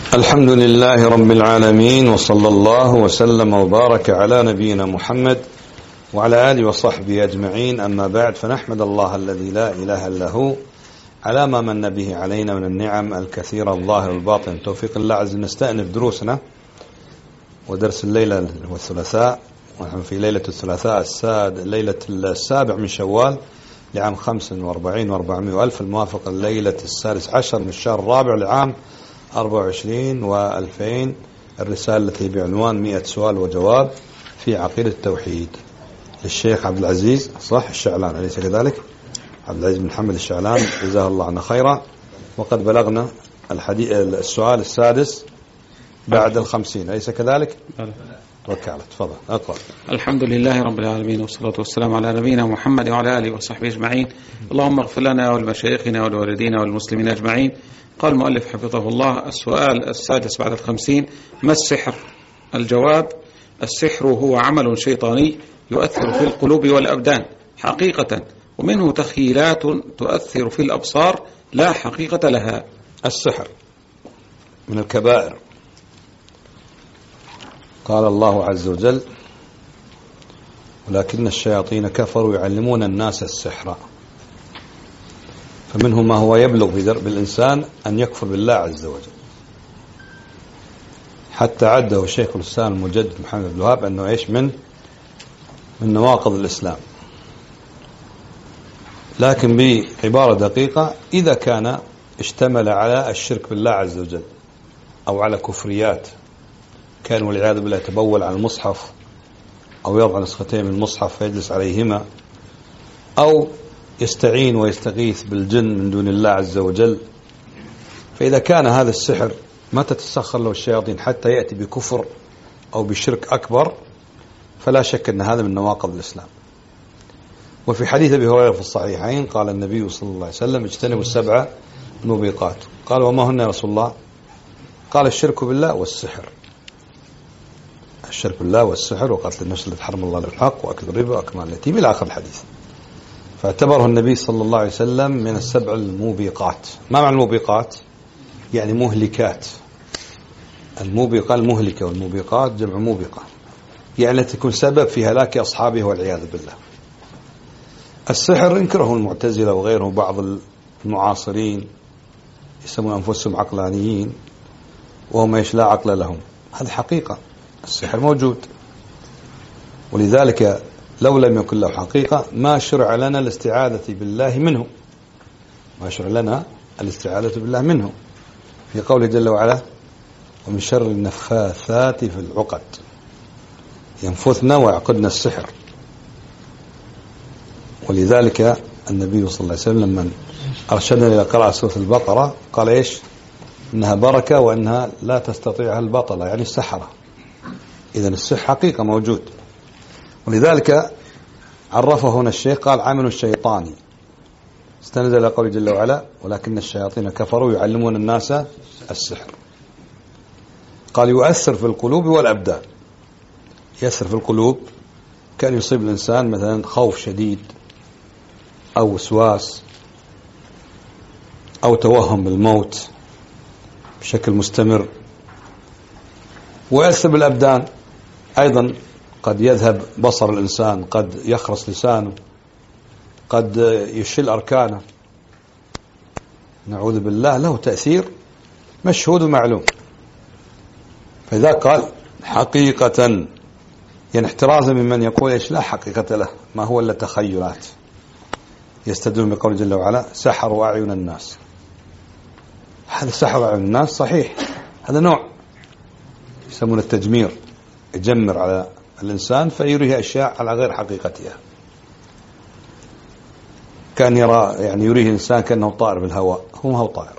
الحمد لله رب العالمين، وصلى الله وسلم وبارك على نبينا محمد وعلى آله وصحبه أجمعين. أما بعد، فنحمد الله الذي لا إله إلا هو على ما من به علينا من النعم الكثيرة الظاهر والباطن. توفيق الله عز وجل نستأنف دروسنا ودرس الليلة والثلاثاء، ونحن في ليلة الثلاثاء ليلة 7 من شوال لعام 45 و400 وألف، الموافق الليلة 16 من الشهر الرابع لعام 24 و2000. الرسالة التي بعنوان 100 سؤال وجواب في عقيدة التوحيد للشيخ عبد العزيز الشعلان، أليس كذلك؟ عبد العزيز بن محمد الشعلان، جزاه الله عنا خيرا. وقد بلغنا السؤال السادس بعد 50، أليس كذلك؟ توكل، تفضل اقرأ. الحمد لله رب العالمين، والصلاة والسلام على نبينا محمد وعلى آله وصحبه أجمعين. اللهم اغفر لنا ولمشايخنا ولوالدينا والمسلمين أجمعين. قال المؤلف حفظه الله: السؤال السادس بعد 50: ما السحر؟ الجواب: السحر هو عمل شيطاني يؤثر في القلوب والأبدان حقيقة، ومنه تخيلات تؤثر في الأبصار لا حقيقة لها. السحر من الكبائر. قال الله عز وجل: ولكن الشياطين كفروا يعلمون الناس السحر. فمنه ما هو يبلغ في درب الإنسان أن يكفر بالله عز وجل، حتى عده الشيخ الإسلام المجدد محمد بن الوهاب أنه إيش من نواقض الإسلام، لكن بعبارة دقيقة: إذا كان اشتمل على الشرك بالله عز وجل أو على كفريات، كان والعياذ بالله يتبول على المصحف أو يضع نسختين من المصحف فيجلس عليهما، أو يستعين ويستغيث بالجن من دون الله عز وجل، فإذا كان هذا السحر ما تتسخر له الشياطين حتى يأتي بكفر أو بشرك أكبر، فلا شك أن هذا من نواقض الإسلام. وفي حديث أبي هريرة في الصحيحين قال النبي صلى الله عليه وسلم: اجتنبوا 7 موبقات. قال: وما هن يا رسول الله؟ قال: الشرك بالله والسحر. الشرك بالله والسحر وقتل النفس التي حرم الله بالحق وأكل الربا وأكل مال اليتيم إلى آخر الحديث. فاعتبره النبي صلى الله عليه وسلم من 7 الموبقات. ما معنى الموبقات؟ يعني مهلكات. الموبقة المهلكة، والموبقات جمع موبقة، يعني تكون سبب في هلاك أصحابه والعياذ بالله. السحر ينكره المعتزلة وغيرهم، بعض المعاصرين يسمون أنفسهم عقلانيين وهم إيش لا عقل لهم. هذه حقيقة، السحر موجود، ولذلك لو لم يكن له حقيقة ما شرع لنا الاستعاذة بالله منه، ما شرع لنا الاستعاذة بالله منه في قوله جل وعلا: ومن شر النفاثات في العقد، ينفثنا ويعقدنا السحر. ولذلك النبي صلى الله عليه وسلم لما أرشدنا إلى قراءة سورة البقرة قال إيش؟ إنها بركة وإنها لا تستطيعها البطلة، يعني السحرة. إذن السحر حقيقة موجود، ولذلك عرفه هنا الشيخ قال: عمل الشيطاني، استند إلى قوله جل وعلا: ولكن الشياطين كفروا يعلمون الناس السحر. قال: يؤثر في القلوب والأبدان. يأثر في القلوب، كان يصيب الإنسان مثلا خوف شديد أو وسواس أو توهم بالموت بشكل مستمر. ويأثر بالأبدان أيضا، قد يذهب بصر الإنسان، قد يخرس لسانه، قد يشل أركانه، نعوذ بالله. له تأثير مشهود ومعلوم. فإذا قال حقيقة، يعني احترازا ممن يقول إيش لا حقيقة له، ما هو إلا تخيلات. يستدلون بقول جل وعلا: سحروا أعين الناس. هذا سحر أعين الناس صحيح، هذا نوع يسمونه التجمير، يجمر على الإنسان فيريه أشياء على غير حقيقتها. كان يرى، يعني يريه الإنسان كأنه طائر بالهواء، هو ما هو طائر.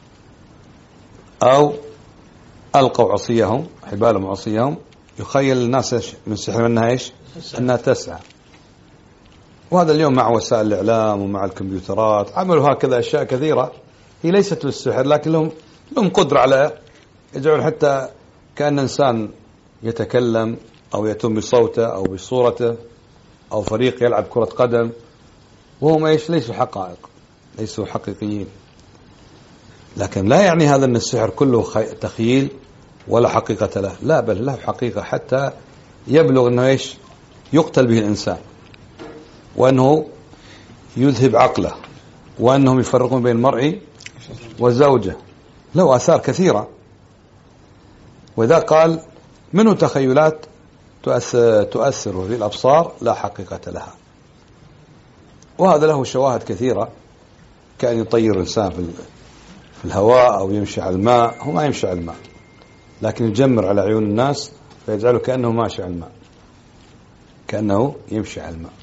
أو ألقوا عصيهم، حبالهم وعصيهم، يخيل الناس من سحر أنها إيش؟ أنها تسعى. وهذا اليوم مع وسائل الإعلام ومع الكمبيوترات عملوا هكذا أشياء كثيرة هي ليست للسحر، لكن لهم قدرة على يجعل حتى كأن إنسان يتكلم أو يتم بصوته أو بصورته، أو فريق يلعب كرة قدم، وهم إيش؟ ليسوا حقائق، ليسوا حقيقيين. لكن لا يعني هذا أن السحر كله تخيل ولا حقيقة له، لا، بل له حقيقة حتى يبلغ أنه إيش يقتل به الإنسان، وأنه يذهب عقله، وأنهم يفرقون بين المرء وزوجه، له آثار كثيرة. وإذا قال منه تخيلات تؤثر في الأبصار لا حقيقة لها، وهذا له شواهد كثيرة، كأن يطير الإنسان في الهواء أو يمشي على الماء. هو ما يمشي على الماء، لكن يجمر على عيون الناس فيجعله كأنه ماشي على الماء، كأنه يمشي على الماء.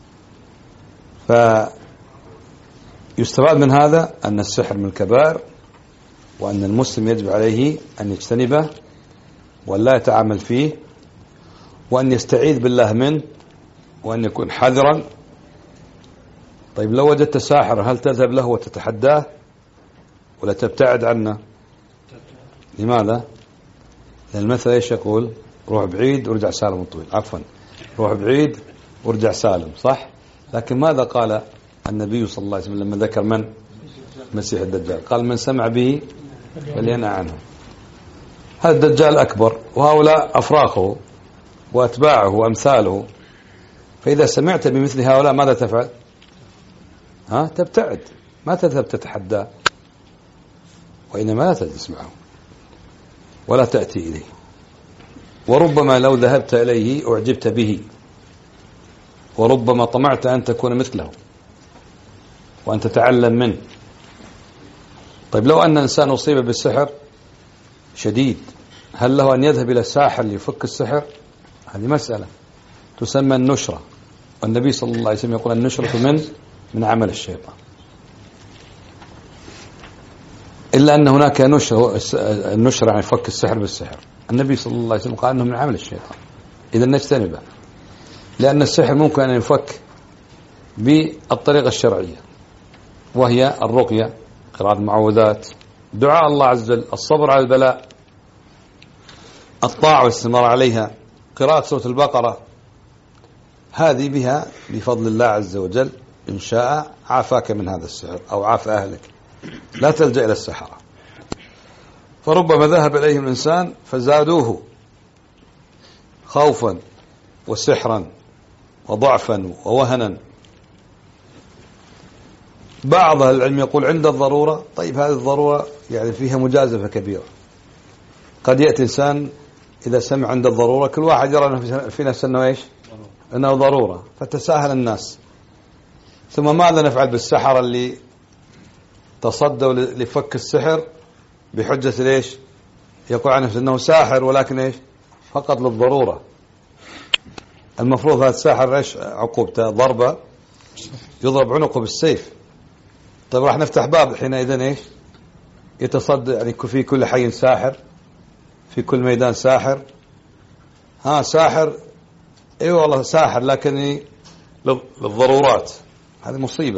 فيستفاد من هذا أن السحر من الكبائر، وأن المسلم يجب عليه أن يجتنبه وأن لا يتعامل فيه، وأن يستعيذ بالله منه، وأن يكون حذرا. طيب لو وجدت ساحر هل تذهب له وتتحداه ولا تبتعد عنه؟ لماذا؟ لأن المثل ايش يقول؟ روح بعيد ورجع سالم طويل، عفوا، روح بعيد ورجع سالم، صح؟ لكن ماذا قال النبي صلى الله عليه وسلم لما ذكر من؟ مسيح الدجال، قال من سمع به فلينأ عنه. هذا الدجال أكبر، وهؤلاء أفراخه وأتباعه وأمثاله. فإذا سمعت بمثل هؤلاء ماذا تفعل؟ تبتعد، ما تذهب تتحدى، وإنما لا تجلس معه ولا تأتي إليه. وربما لو ذهبت إليه أعجبت به، وربما طمعت أن تكون مثله وأن تتعلم منه. طيب لو أن إنسان أصيب بالسحر شديد، هل له أن يذهب إلى الساحر ليفك السحر؟ هذه مسألة تسمى النشرة، والنبي صلى الله عليه وسلم يقول النشرة من عمل الشيطان. إلا أن هناك النشرة يعني فك السحر بالسحر، النبي صلى الله عليه وسلم قال أنه من عمل الشيطان، إذا نجتنبه، لأن السحر ممكن أن يفك بالطريقة الشرعية، وهي الرقية، قراءة المعوذات، دعاء الله عز وجل، الصبر على البلاء، الطاعة والاستمرار عليها، قراءة سورة البقرة. هذه بها بفضل الله عز وجل إن شاء عافاك من هذا السحر أو عاف أهلك، لا تلجأ إلى السحرة. فربما ذهب إليهم الإنسان فزادوه خوفا وسحرا وضعفا ووهنا. بعض العلم يقول عند الضرورة. طيب هذه الضرورة يعني فيها مجازفة كبيرة. قد يأتي إنسان إذا سمع عند الضرورة، كل واحد يرى في نفسه أنه إيش؟ أنه ضرورة، فتساهل الناس. ثم ماذا نفعل بالسحرة اللي تصدوا لفك السحر بحجة ليش؟ يقول عن نفسه أنه ساحر، ولكن إيش؟ فقط للضرورة. المفروض هذا الساحر إيش عقوبته؟ ضربة، يضرب عنقه بالسيف. طيب راح نفتح باب حينئذ إيش؟ يتصدى، يعني في كل حي ساحر، في كل ميدان ساحر. ساحر، اي والله ساحر، لكن للضرورات. هذه مصيبة.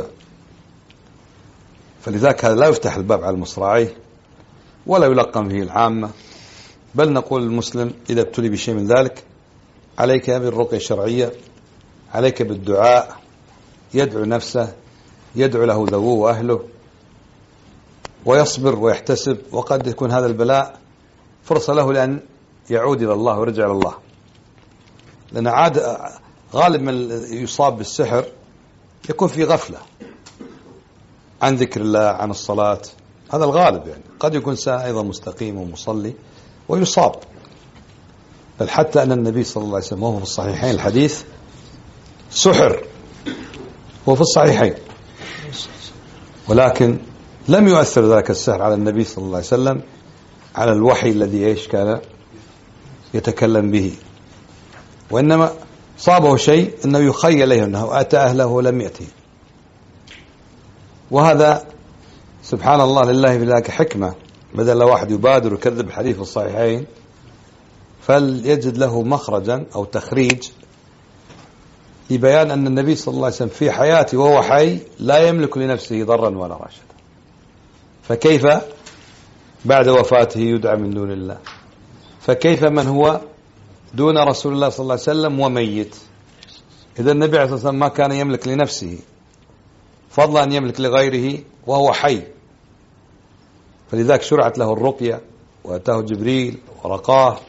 فلذلك هذا لا يفتح الباب على المصراعي ولا يلقن فيه العامة، بل نقول المسلم إذا ابتلي بشيء من ذلك عليك بالرقية الشرعية، عليك بالدعاء، يدعو نفسه، يدعو له ذووه وأهله، ويصبر ويحتسب. وقد يكون هذا البلاء فرصة له لأن يعود إلى الله ويرجع إلى الله، لأن عاد غالب من يصاب بالسحر يكون في غفلة عن ذكر الله، عن الصلاة، هذا الغالب. يعني قد يكون إنسان أيضا مستقيم ومصلي ويصاب. بل حتى أن النبي صلى الله عليه وسلم وهو في الصحيحين الحديث سحر، هو في الصحيحين، ولكن لم يؤثر ذلك السحر على النبي صلى الله عليه وسلم على الوحي الذي إيش كان يتكلم به، وإنما صابه شيء أنه يخيل إليه أنه أتى أهله ولم يأتي. وهذا سبحان الله لله في ذلك حكمة، بدل واحد يبادر ويكذب حديث الصحيحين فليجد له مخرجا أو تخريج لبيان أن النبي صلى الله عليه وسلم في حياته وهو حي لا يملك لنفسه ضرا ولا رشدا، فكيف بعد وفاته يدعى من دون الله؟ فكيف من هو دون رسول الله صلى الله عليه وسلم وميت؟ إذا النبي عليه الصلاة والسلام ما كان يملك لنفسه، فضلا أن يملك لغيره وهو حي. فلذلك شرعت له الرقية وأتاه جبريل ورقاه.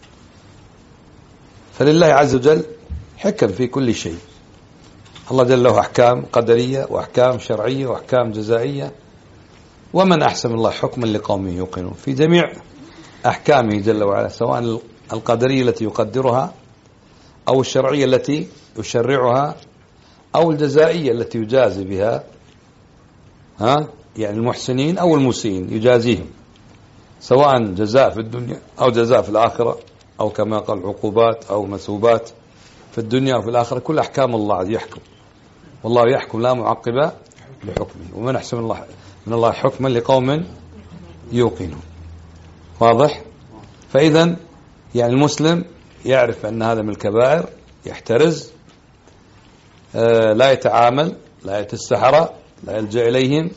فلله عز وجل حكم في كل شيء. الله جل له أحكام قدرية وأحكام شرعية وأحكام جزائية. ومن أحسن الله حكما لقوم يوقنون في جميع أحكامه جل وعلا، سواء القدرية التي يقدرها أو الشرعية التي يشرعها أو الجزائية التي يجازي بها يعني المحسنين أو المسيئين يجازيهم، سواء جزاء في الدنيا أو جزاء في الآخرة، أو كما قال عقوبات أو مثوبات في الدنيا وفي الآخرة. كل أحكام الله يحكم، والله يحكم لا معقب لحكمه. ومن أحسن من الله حكما لقوم يوقنون. واضح؟ فإذا يعني المسلم يعرف أن هذا من الكبائر، يحترز، لا يتعامل، لا يتسحر، لا يلجأ إليهم،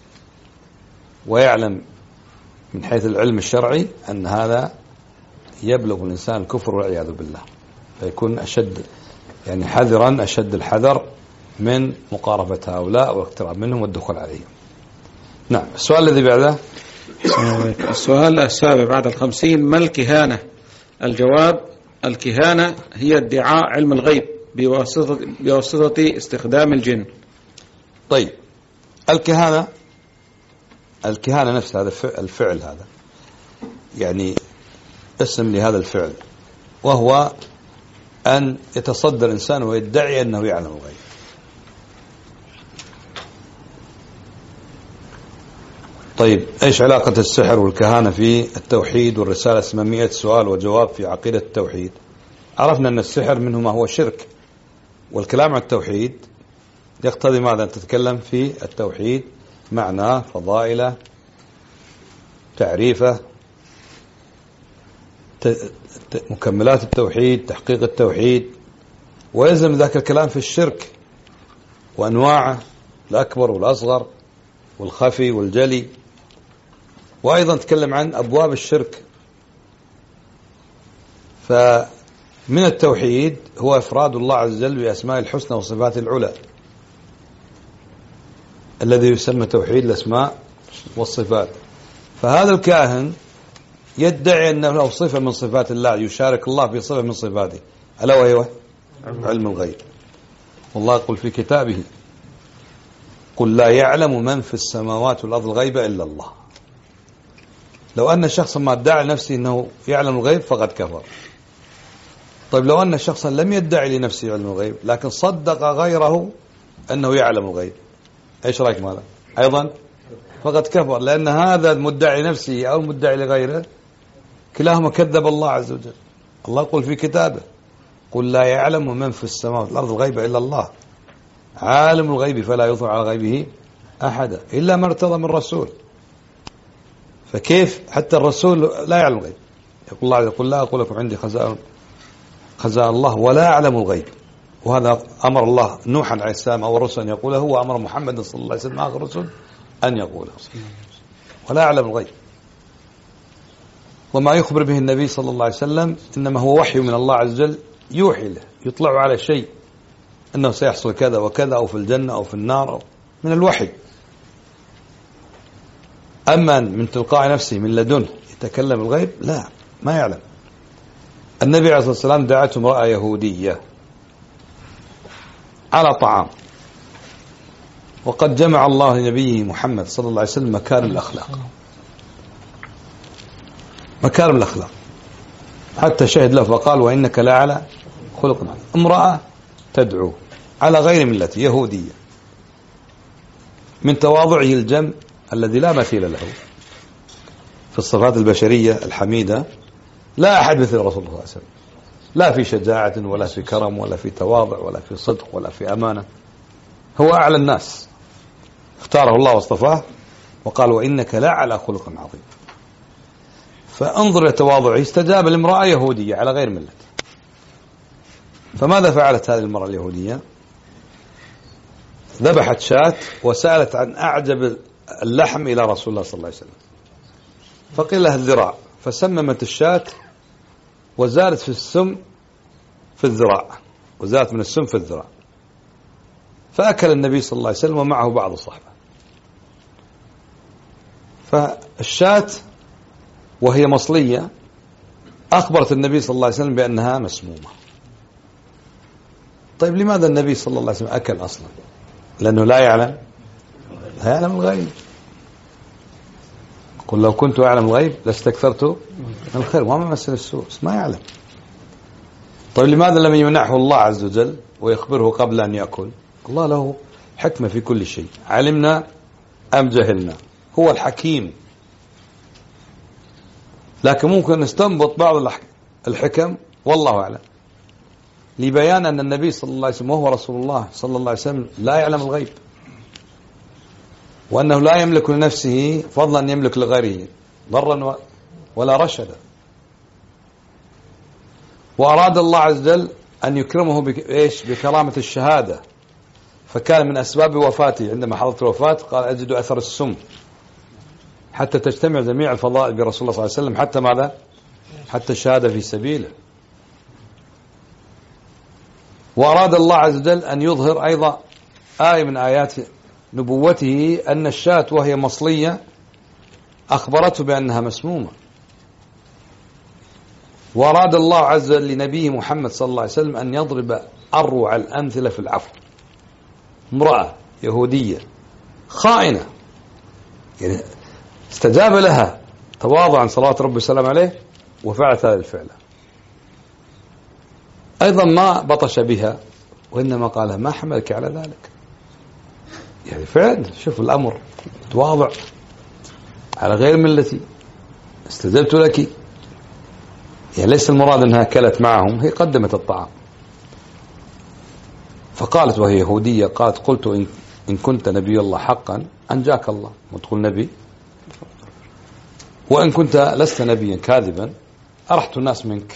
ويعلم من حيث العلم الشرعي أن هذا يبلغ الإنسان الكفر والعياذ بالله، فيكون أشد يعني حذرا، أشد الحذر من مقاربة هؤلاء والاقتراب منهم والدخول عليهم. نعم. السؤال الذي بعده. السؤال السابع بعد 50: ما الكهانة؟ الجواب: الكهانة هي ادعاء علم الغيب بواسطة استخدام الجن. طيب، الكهانة نفس هذا الفعل، هذا يعني اسم لهذا الفعل، وهو أن يتصدر الإنسان ويدعي أنه يعلم الغيب. طيب، إيش علاقة السحر والكهانة في التوحيد والرسالة؟ اسمها 100 سؤال وجواب في عقيدة التوحيد. عرفنا أن السحر منه ما هو شرك، والكلام عن التوحيد يقتضي ماذا؟ تتكلم في التوحيد، معناه، فضائله، تعريفه، مكملات التوحيد، تحقيق التوحيد، ويلزم ذاك الكلام في الشرك وأنواعه الأكبر والأصغر والخفي والجلي، وأيضا تكلم عن أبواب الشرك. فمن التوحيد هو إفراد الله عز وجل بأسماء الحسنى وصفات العلى، الذي يسمى توحيد الأسماء والصفات. فهذا الكاهن يدعي أنه له صفة من صفات الله، يشارك الله في صفة من صفاته، ألا وهي علم الغيب. والله يقول في كتابه: قل لا يعلم من في السماوات والأرض الغيب إلا الله. لو أن شخصا ما ادعى لنفسه أنه يعلم الغيب فقد كفر. طيب، لو أن شخصا لم يدعي لنفسه علم الغيب لكن صدق غيره أنه يعلم الغيب، إيش رأيك ماذا؟ أيضا فقد كفر، لأن هذا المدعي نفسه أو المدعي لغيره كلاهما كذب الله عز وجل. الله يقول في كتابه: قل لا يعلم من في السماوات والأرض الغيب إلا الله، عالم الغيب فلا يظهر على غيبه أحدا إلا ما ارتضى من رسول. فكيف حتى الرسول لا يعلم الغيب؟ يقول الله: يقول لا أقول لكم عندي خزائن الله ولا أعلم الغيب. وهذا أمر الله نوحا عليه السلام أو الرسل أن يقوله، هو أمر محمد صلى الله عليه وسلم آخر الرسل أن يقوله، ولا أعلم الغيب. وما يخبر به النبي صلى الله عليه وسلم إنما هو وحي من الله عز وجل يوحي له، يطلع على شيء أنه سيحصل كذا وكذا، أو في الجنة أو في النار، أو من الوحي. أما من تلقاء نفسه من لدنه يتكلم الغيب، لا، ما يعلم. النبي عليه الصلاة والسلام دعته امرأة يهودية على طعام، وقد جمع الله لنبيه محمد صلى الله عليه وسلم مكارم الأخلاق، مكارم الأخلاق، حتى شهد له فقال: وإنك لا على خلق عظيم. امرأة تدعو على غير ملته، يهودية، من تواضعه الجم الذي لا مثيل له في الصفات البشرية الحميدة. لا أحد مثل رسول الله صلى الله عليه وسلم، لا في شجاعة ولا في كرم ولا في تواضع ولا في صدق ولا في أمانة. هو أعلى الناس، اختاره الله واصطفاه وقال: وإنك لا على خلق عظيم. فانظر لتواضعه، استجاب لامرأة يهودية على غير ملته. فماذا فعلت هذه المرأة اليهودية؟ ذبحت شاة وسألت عن أعجب اللحم إلى رسول الله صلى الله عليه وسلم، فقيل لها الذراع، فسممت الشاة وزادت في السم في الذراع، وزادت من السم في الذراع. فأكل النبي صلى الله عليه وسلم ومعه بعض الصحبة. فالشاة وهي مصلية أخبرت النبي صلى الله عليه وسلم بأنها مسمومة. طيب لماذا النبي صلى الله عليه وسلم أكل أصلا؟ لأنه لا يعلم الغيب. قل لو كنت أعلم الغيب لاستكثرت من الخير وما مسني السوء، بس ما يعلم. طيب لماذا لم يمنعه الله عز وجل ويخبره قبل أن يأكل؟ الله له حكمة في كل شيء، علمنا أم جهلنا، هو الحكيم. لكن ممكن نستنبط بعض الحكم والله أعلم، لبيان أن النبي صلى الله عليه وسلم وهو رسول الله صلى الله عليه وسلم لا يعلم الغيب، وأنه لا يملك لنفسه فضلا أن يملك لغيره ضرا ولا رشدا. وأراد الله عز وجل أن يكرمه بكرامة الشهادة، فكان من أسباب وفاته عندما حضرت الوفاة قال أجد أثر السم، حتى تجتمع جميع الفضائل برسول الله صلى الله عليه وسلم، حتى ماذا؟ حتى الشهادة في سبيله. وأراد الله عز وجل أن يظهر أيضا آية من آيات نبوته، أن الشاة وهي مصلية أخبرته بأنها مسمومة. وأراد الله عز وجل لنبيه محمد صلى الله عليه وسلم أن يضرب أروع الأمثلة في العفو. امرأة يهودية خائنة، يعني استجاب لها تواضعا صلوات ربي وسلام عليه وفعلت هذا الفعل. أيضا ما بطش بها، وإنما قال ما حملك على ذلك، يعني فعلا شوف الأمر تواضع على غير ملتي، استجبت لك. يعني ليس المراد أنها أكلت معهم، هي قدمت الطعام. فقالت وهي يهودية، قلت إن كنت نبي الله حقا أنجاك الله، وتقول نبي، وإن كنت لست نبيا كاذبا أرحت الناس منك.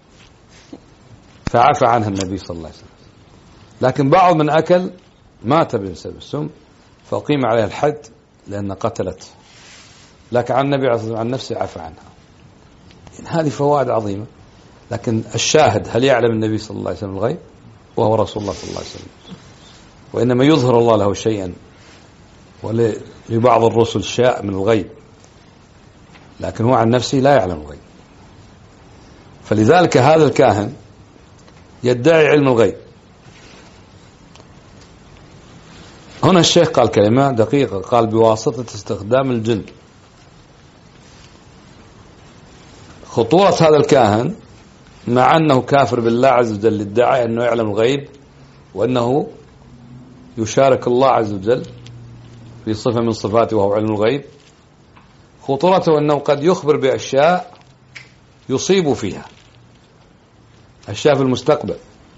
فعفى عنها النبي صلى الله عليه وسلم. لكن بعض من أكل مات بسبب السم، فأقيم عليها الحد لأن قتلت، لكن عن النبي عن نفسه عفى عنها. يعني هذه فوائد عظيمة. لكن الشاهد، هل يعلم النبي صلى الله عليه وسلم الغيب؟ وهو رسول الله صلى الله عليه وسلم، وإنما يظهر الله له شيئا، ولبعض الرسل شاء من الغيب، لكن هو عن نفسه لا يعلم الغيب. فلذلك هذا الكاهن يدعي علم الغيب. هنا الشيخ قال كلمة دقيقة، قال بواسطة استخدام الجن. خطورة هذا الكاهن مع أنه كافر بالله عز وجل ادعى أنه يعلم الغيب، وأنه يشارك الله عز وجل في صفة من صفاته وهو علم الغيب. خطورته أنه قد يخبر بأشياء يصيب فيها، أشياء في المستقبل،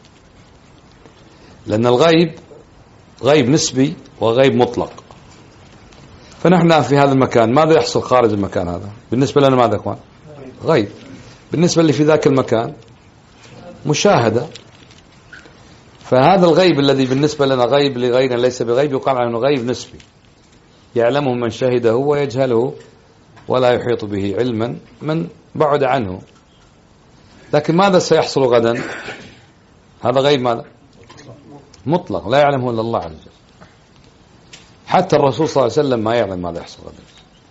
لأن الغيب غيب نسبي وغيب مطلق. فنحن في هذا المكان ماذا يحصل خارج المكان هذا؟ بالنسبة لنا ماذا يكون؟ غيب. بالنسبة اللي في ذاك المكان مشاهدة. فهذا الغيب الذي بالنسبة لنا غيب لغيرنا ليس بغيب، يقال عنه غيب نسبي، يعلمه من شهده ويجهله ولا يحيط به علما من بعد عنه. لكن ماذا سيحصل غدا؟ هذا غيب ماذا؟ مطلق، لا يعلمه إلا الله عز وجل. حتى الرسول صلى الله عليه وسلم ما يعلم ماذا يحصل غدا.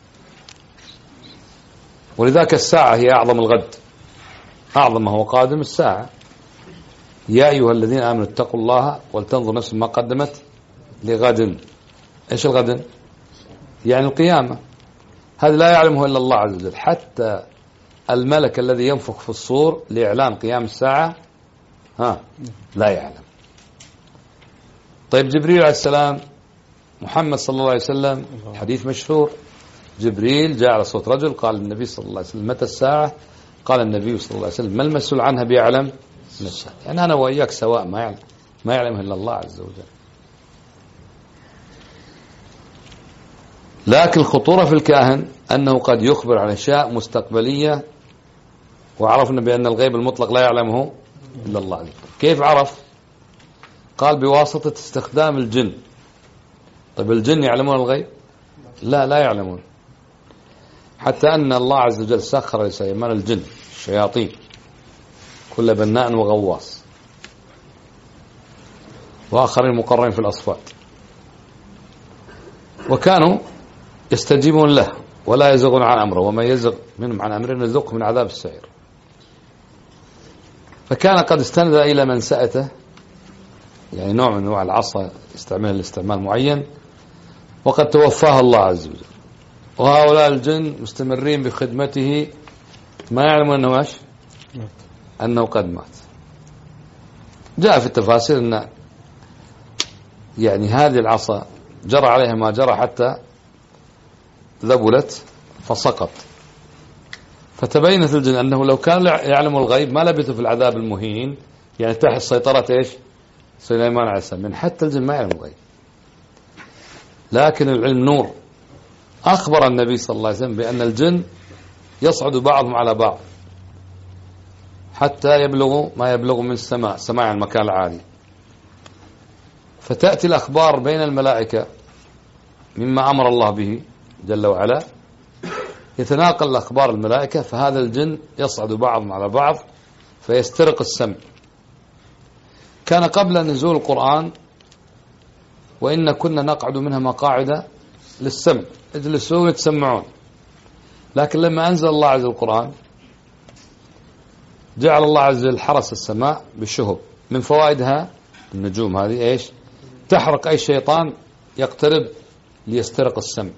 ولذلك الساعة هي أعظم الغد، أعظم ما هو قادم الساعة. يا أيها الذين آمنوا اتقوا الله ولتنظر نفس ما قدمت لغد. إيش الغد؟ يعني القيامة. هذا لا يعلمه إلا الله عز وجل. حتى الملك الذي ينفخ في الصور لإعلام قيام الساعة لا يعلم. طيب جبريل عليه السلام، محمد صلى الله عليه وسلم، حديث مشهور، جبريل جاء على صوت رجل قال للنبي صلى الله عليه وسلم متى الساعة؟ قال النبي صلى الله عليه وسلم ما المسؤول عنها بيعلم نفسه. يعني أنا وإياك سواء، ما يعلمها إلا الله عز وجل. لكن الخطورة في الكاهن أنه قد يخبر عن أشياء مستقبلية، وعرفنا بأن الغيب المطلق لا يعلمه إلا الله عز وجل. كيف عرف؟ قال بواسطة استخدام الجن. طيب الجن يعلمون الغيب؟ لا يعلمون. حتى أن الله عز وجل سخر لسليمان الجن الشياطين كل بناء وغواص، وآخرين مقررين في الأصفاد، وكانوا يستجيبون له ولا يزغون عن أمره، وما يزغ منهم عن أمره نذقه من عذاب السعير. فكان قد استند إلى منسأته، يعني نوع من أنواع العصا يستعملها لاستعمال معين، وقد توفاه الله عز وجل، وهؤلاء الجن مستمرين بخدمته ما يعلمون أنه ماش أنه قد مات. جاء في التفاسير أن يعني هذه العصا جرى عليها ما جرى حتى ذبلت فسقط، فتبينت الجن أنه لو كان يعلم الغيب ما لبثوا في العذاب المهين، يعني تحت سيطرة إيش سليمان عليه السلام، من حتى الجن ما يعلم الغيب. لكن العلم نور. أخبر النبي صلى الله عليه وسلم بأن الجن يصعد بعضهم على بعض حتى يبلغوا ما يبلغ من السماء، سماع المكان العالي، فتأتي الأخبار بين الملائكة مما أمر الله به جل وعلا، يتناقل الأخبار الملائكة، فهذا الجن يصعد بعضهم على بعض فيسترق السمع. كان قبل نزول القرآن وإن كنا نقعد منها مقاعد للسمع، يجلسون يتسمعون. لكن لما أنزل الله عز وجل القرآن جعل الله عز وجل حرس السماء بالشهب. من فوائدها النجوم هذه إيش؟ تحرق أي شيطان يقترب ليسترق السمع.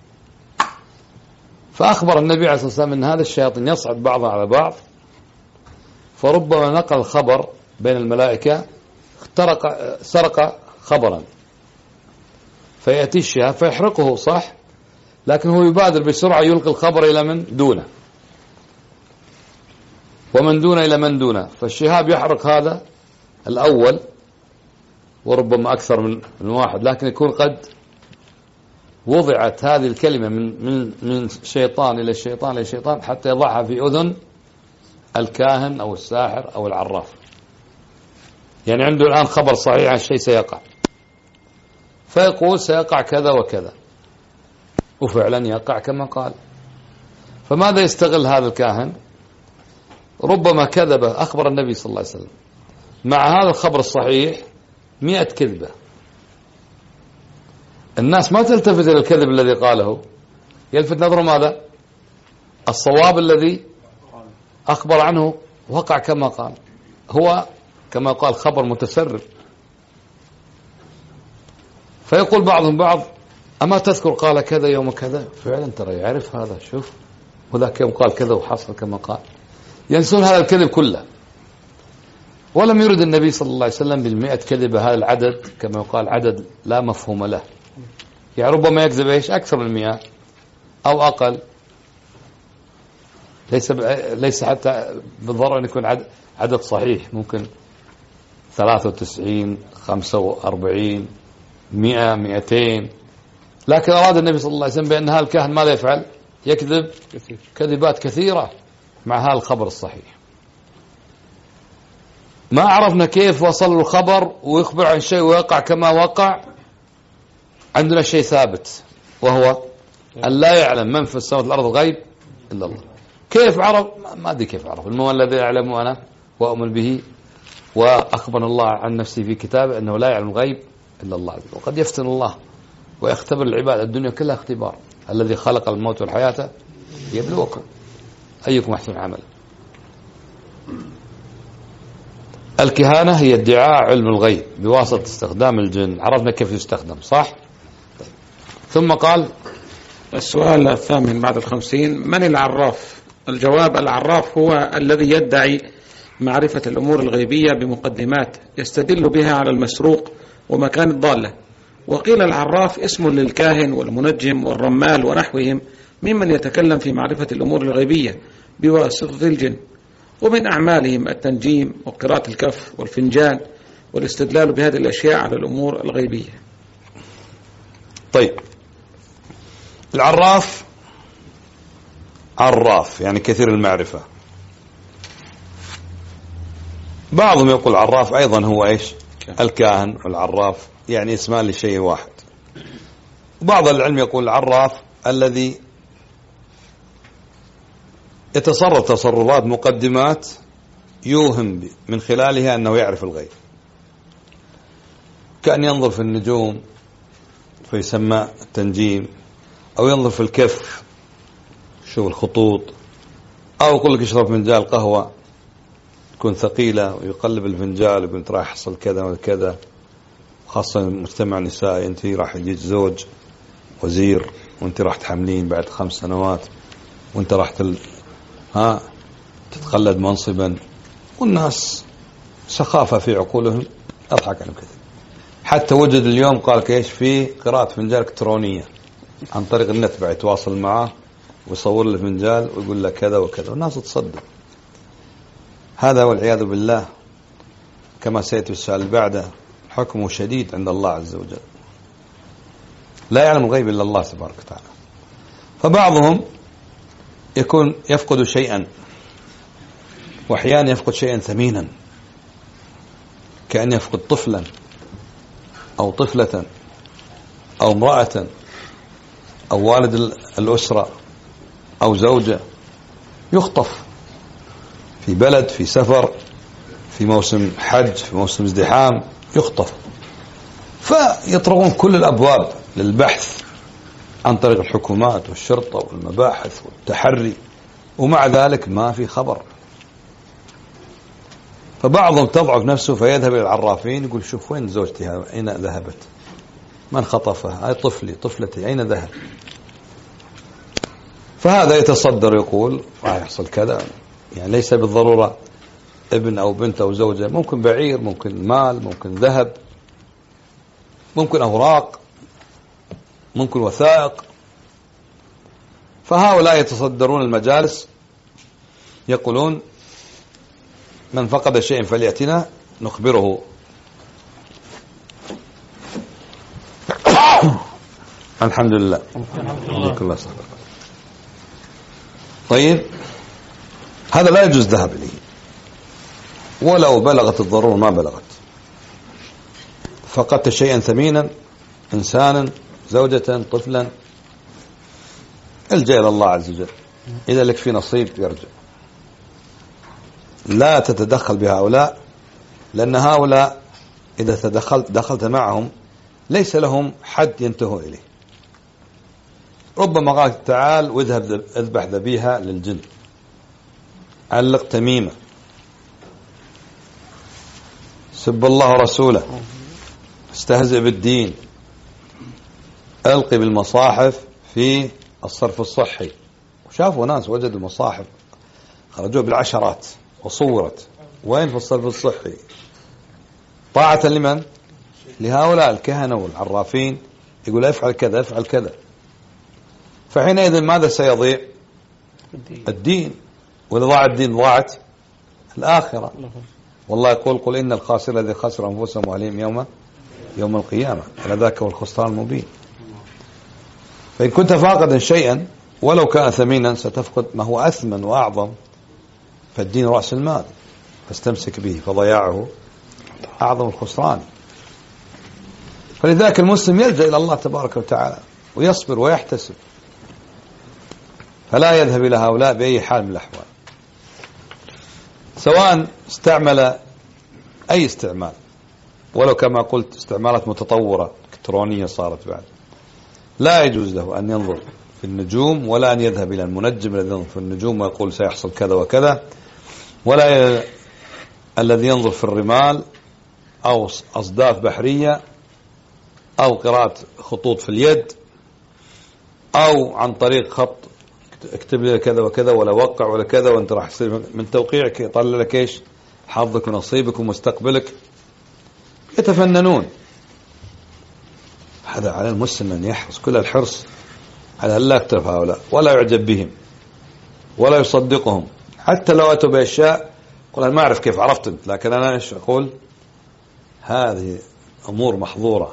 فأخبر النبي عليه الصلاة والسلام أن هذا الشياطين يصعد بعضها على بعض، فربما نقل خبر بين الملائكة سرق خبرا، فيأتي الشهاب فيحرقه صح، لكن هو يبادر بسرعة يلقي الخبر إلى من دونه، ومن دونه إلى من دونه، فالشهاب يحرق هذا الأول وربما أكثر من واحد، لكن يكون قد وضعت هذه الكلمة من شيطان إلى شيطان إلى شيطان حتى يضعها في أذن الكاهن أو الساحر أو العراف. يعني عنده الآن خبر صحيح عن شيء سيقع، فيقول سيقع كذا وكذا، وفعلا يقع كما قال. فماذا يستغل هذا الكاهن؟ ربما كذب، أخبر النبي صلى الله عليه وسلم مع هذا الخبر الصحيح 100 كذبة. الناس ما تلتفت إلى الكذب الذي قاله، يلفت نظره ماذا؟ الصواب الذي أخبر عنه وقع كما قال، هو كما قال خبر متسرب. فيقول بعضهم بعض أما تذكر قال كذا يوم كذا، فعلا ترى يعرف هذا، شوف وذاك يوم قال كذا وحصل كما قال. ينسون هذا الكذب كله. ولم يرد النبي صلى الله عليه وسلم بالمئة كذبة هذا العدد كما يقال عدد لا مفهوم له، يعني ربما يكذب إيش أكثر من 100 أو أقل، ليس حتى بالضرورة أن يكون عدد صحيح، ممكن 93 45 100 200. لكن أراد النبي صلى الله عليه وسلم بأن هذا الكاهن ماذا يفعل؟ يكذب كذبات كثيرة مع هذا الخبر الصحيح. ما عرفنا كيف وصل الخبر ويخبر عن شيء ويقع كما وقع. عندنا شيء ثابت وهو أن لا يعلم من في السماء والأرض الغيب إلا الله. كيف عرف؟ ما أدري كيف عرف. المهم الذي أعلم أنا وأؤمن به، وأخبر الله عن نفسه في كتابه أنه لا يعلم الغيب إلا الله. وقد يفتن الله ويختبر العباد، الدنيا كلها اختبار. الذي خلق الموت والحياة يبلوكم أيكم أحسن عملا. الكهانة هي ادعاء علم الغيب بواسطة استخدام الجن. عرفنا كيف يستخدم صح؟ طيب. ثم قال السؤال الثامن بعد 50: من العراف؟ الجواب: العراف هو الذي يدعي معرفة الأمور الغيبية بمقدمات يستدل بها على المسروق ومكان الضالة. وقيل العراف اسم للكاهن والمنجم والرمال ونحوهم ممن يتكلم في معرفة الأمور الغيبية بواسطة الجن، ومن أعمالهم التنجيم وقراءة الكف والفنجان والاستدلال بهذه الأشياء على الأمور الغيبية. طيب، العراف عراف يعني كثير المعرفة. بعضهم يقول عراف أيضا هو إيش؟ الكاهن والعراف يعني اسمان لشيء واحد. وبعض العلم يقول العراف الذي يتصرف تصرفات مقدمات يوهم من خلالها أنه يعرف الغيب، كأن ينظر في النجوم فيسمى التنجيم، أو ينظر في الكف شوف الخطوط، أو يقول لك اشرب فنجان قهوة تكون ثقيلة ويقلب الفنجان ويقول أنت راح يحصل كذا وكذا، خاصة المجتمع النسائي، أنت راح يجيك زوج وزير وأنت راح تحملين بعد 5 سنوات وأنت راح تتقلد منصبا، والناس سخافة في عقولهم، أضحك عنهم كثير. حتى وجد اليوم قال كيش في قراءة فنجان إلكترونية عن طريق النت، بعد يتواصل معه ويصور له فنجان ويقول له كذا وكذا، والناس تصدق. هذا والعياذ بالله كما سيأتي السؤال اللي بعده، حكمه شديد عند الله عز وجل، لا يعلم الغيب إلا الله تبارك وتعالى. فبعضهم يكون يفقد شيئا، وأحيانا يفقد شيئا ثمينا، كأن يفقد طفلا أو طفلة أو امرأة أو والد الأسرة أو زوجة، يخطف في بلد، في سفر، في موسم حج، في موسم ازدحام، يخطف، فيطرقون كل الأبواب للبحث عن طريق الحكومات والشرطة والمباحث والتحري، ومع ذلك ما في خبر. فبعضهم تضعف نفسه فيذهب إلى العرافين يقول شوف وين زوجتي، أين ذهبت، من خطفها، هاي طفلي طفلتي أين ذهب. فهذا يتصدر يقول راح يحصل كذا، يعني ليس بالضرورة ابن أو بنت أو زوجة، ممكن بعير، ممكن مال، ممكن ذهب، ممكن أوراق، ممكن وثائق. فهؤلاء يتصدرون المجالس يقولون من فقد شيء فليأتنا نخبره. الحمد لله. الله صدق. طيب هذا لا يجوز ذهب إليه ولو بلغت الضرورة ما بلغت. فقدت شيئا ثمينا، إنسانا، زوجة، طفلا، الجأ إلى الله عز وجل، إذا لك في نصيب يرجع. لا تتدخل بهؤلاء، لأن هؤلاء إذا دخلت معهم ليس لهم حد ينتهوا إليه. ربما قال تعال واذهب اذبح ذبيحة للجن، علق تميمة، سب الله ورسوله، استهزئ بالدين، ألقي بالمصاحف في الصرف الصحي. وشافوا ناس وجدوا مصاحف خرجوا بالعشرات وصورت، وين في الصرف الصحي؟ طاعة لمن؟ لهؤلاء الكهنة والعرافين، يقول افعل كذا افعل كذا. فحينئذ ماذا سيضيع؟ الدين. وإذا ضاع الدين ضاعت الآخرة. والله يقول قل إن الخاسر الذي خسر أنفسهم وأهليهم يوم القيامة، ذاك هو الخسران المبين. فإن كنت فاقدا شيئا ولو كان ثمينا ستفقد ما هو أثمن وأعظم، فالدين رأس المال، فاستمسك به، فضياعه أعظم الخسران. فلذلك المسلم يلجأ إلى الله تبارك وتعالى ويصبر ويحتسب، فلا يذهب إلى هؤلاء بأي حال من الأحوال، سواء استعمل أي استعمال، ولو كما قلت استعمالات متطورة إلكترونية صارت بعد. لا يجوز له أن ينظر في النجوم، ولا أن يذهب إلى المنجم الذي ينظر في النجوم ويقول سيحصل كذا وكذا، ولا الذي ينظر في الرمال أو أصداف بحرية أو قراءة خطوط في اليد أو عن طريق خط اكتب لي كذا وكذا ولا وقع ولا كذا، وانت راح يصير من توقيعك يطلع لك ايش حظك ونصيبك ومستقبلك. يتفننون. هذا على المسلم أن يحرص كل الحرص على أن لا يقترف هؤلاء ولا يعجب بهم ولا يصدقهم، حتى لو أتوا بأشياء قل أنا ما أعرف كيف عرفت انت، لكن أنا إيش أقول هذه أمور محظورة.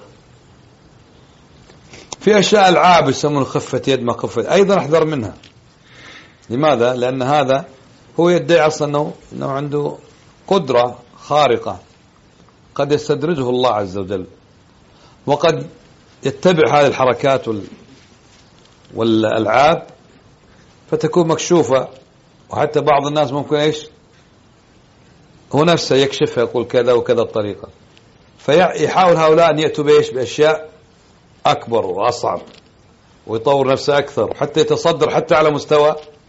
في أشياء ألعاب يسمون خفة يد ما خفة، أيضا احذر منها. لماذا؟ لأن هذا هو يدعي أصلا أنه عنده قدرة خارقة، قد يستدرجه الله عز وجل، وقد يتبع هذه الحركات والألعاب فتكون مكشوفة، وحتى بعض الناس ممكن إيش هو نفسه يكشفها يقول كذا وكذا الطريقة، فيحاول هؤلاء أن يأتوا بإيش بأشياء أكبر وأصعب ويطور نفسه أكثر، حتى يتصدر حتى على مستوى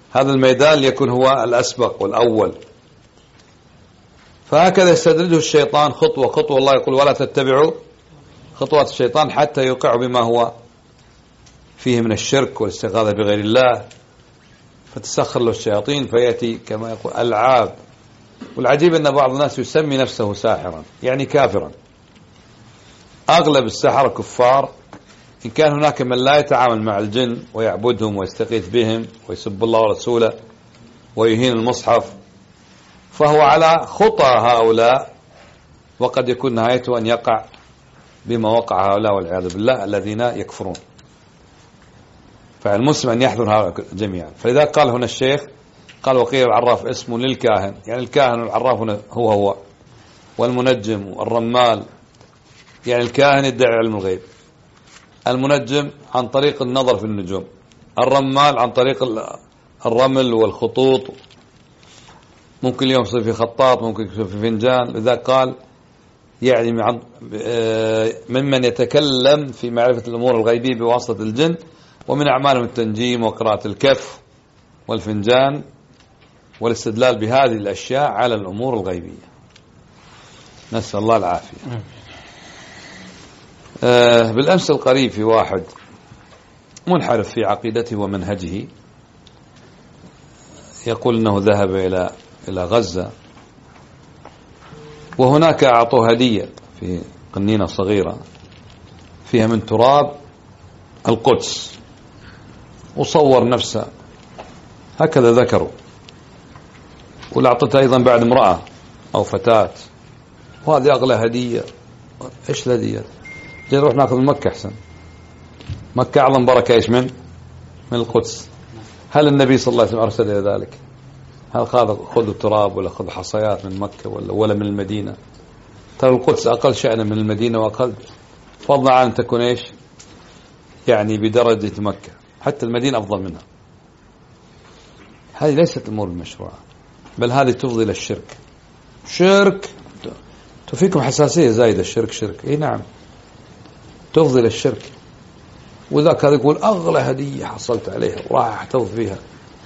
هذا الميدان ليكون هو الأسبق والأول. فهكذا يستدرجه الشيطان خطوة خطوة. الله يقول ولا تتبعوا خطوات الشيطان حتى يوقعوا بما هو فيه من الشرك والاستغاثة بغير الله، فتسخر له الشياطين فيأتي كما يقول ألعاب. والعجيب أن بعض الناس يسمي نفسه ساحرا، يعني كافرا. أغلب السحرة كفار، إن كان هناك من لا يتعامل مع الجن ويعبدهم ويستغيث بهم ويسب الله ورسوله ويهين المصحف، فهو على خطى هؤلاء، وقد يكون نهايته أن يقع بما وقع هؤلاء والعياذ بالله الذين يكفرون. فالمسلم أن يحذر هؤلاء جميعا. فلذا قال هنا الشيخ قال وقيل العراف اسم للكاهن، يعني الكاهن والعراف هنا هو والمنجم والرمال. يعني الكاهن يدعي علم الغيب، المنجم عن طريق النظر في النجوم، الرمال عن طريق الرمل والخطوط، ممكن اليوم يصير في خطاط، ممكن يصير في فنجان. لذا قال يعني ممن يتكلم في معرفة الأمور الغيبية بواسطة الجن، ومن أعمالهم التنجيم وقراءة الكف والفنجان والاستدلال بهذه الأشياء على الأمور الغيبية. نسأل الله العافية. بالأمس القريب في واحد منحرف في عقيدته ومنهجه يقول أنه ذهب إلى غزة، وهناك أعطوه هدية في قنينة صغيرة فيها من تراب القدس، وصور نفسه هكذا ذكروا، والأعطته أيضا بعد امرأة أو فتاة، وهذه أغلى هدية. إيش الهدية؟ جاي نروح ناخذ من مكة أحسن. مكة أعظم بركة إيش من القدس. هل النبي صلى الله عليه وسلم أرسل إلى ذلك؟ هل خذوا تراب ولا خذوا حصيات من مكة ولا من المدينة؟ ترى القدس أقل شأنا من المدينة وأقل فضلا عن أن تكون إيش يعني بدرجة مكة، حتى المدينة أفضل منها. هذه ليست الأمور المشروعة، بل هذه تفضي إلى الشرك. شرك تفيكم حساسية زايدة. الشرك شرك، إيه نعم، تفضي إلى الشرك. وذاك هذا يقول أغلى هدية حصلت عليها وراح أحتفظ فيها.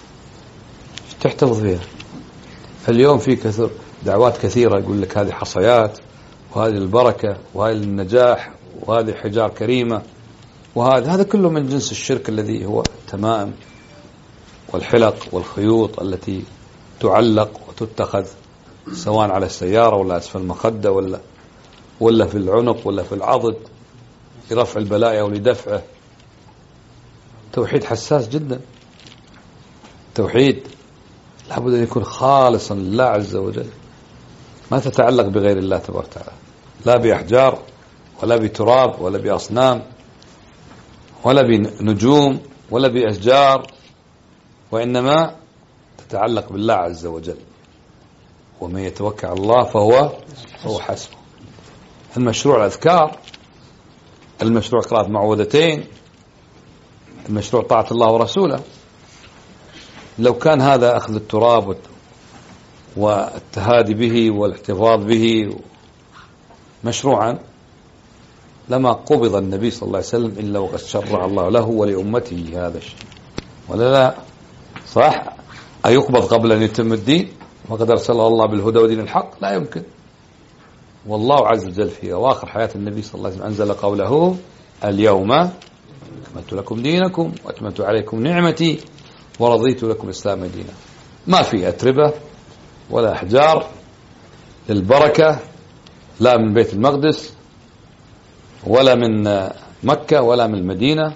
تحتفظ فيها؟ اليوم في كثير دعوات كثيرة يقول لك هذه حصيات، وهذه البركة، وهذه النجاح، وهذه حجار كريمة، هذا كله من جنس الشرك الذي هو التمائم والحلق والخيوط التي تعلق وتتخذ سواء على السيارة ولا أسفل المخدة ولا في العنق ولا في العضد لرفع البلاء أو لدفعه. توحيد حساس جدا. توحيد لابد أن يكون خالصا لله عز وجل، ما تتعلق بغير الله تبارك وتعالى، لا بأحجار ولا بتراب ولا بأصنام ولا بنجوم ولا بأشجار، وإنما تتعلق بالله عز وجل. ومن يتوكل على الله فهو حسبه. المشروع الأذكار، المشروع قراءة معوذتين، المشروع طاعة الله ورسوله. لو كان هذا أخذ التراب والتهادي به والاحتفاظ به مشروعا لما قبض النبي صلى الله عليه وسلم إلا وقد شرع الله له ولأمته هذا الشيء، ولا لا؟ صح؟ أيقبض قبل أن يتم الدين؟ وقد أرسل الله بالهدى ودين الحق؟ لا يمكن. والله عز وجل في أواخر حياة النبي صلى الله عليه وسلم أنزل قوله اليوم أكملت لكم دينكم وأتممت عليكم نعمتي ورضيت لكم الإسلام دينا. ما في أتربة ولا أحجار للبركة، لا من بيت المقدس ولا من مكة ولا من المدينة،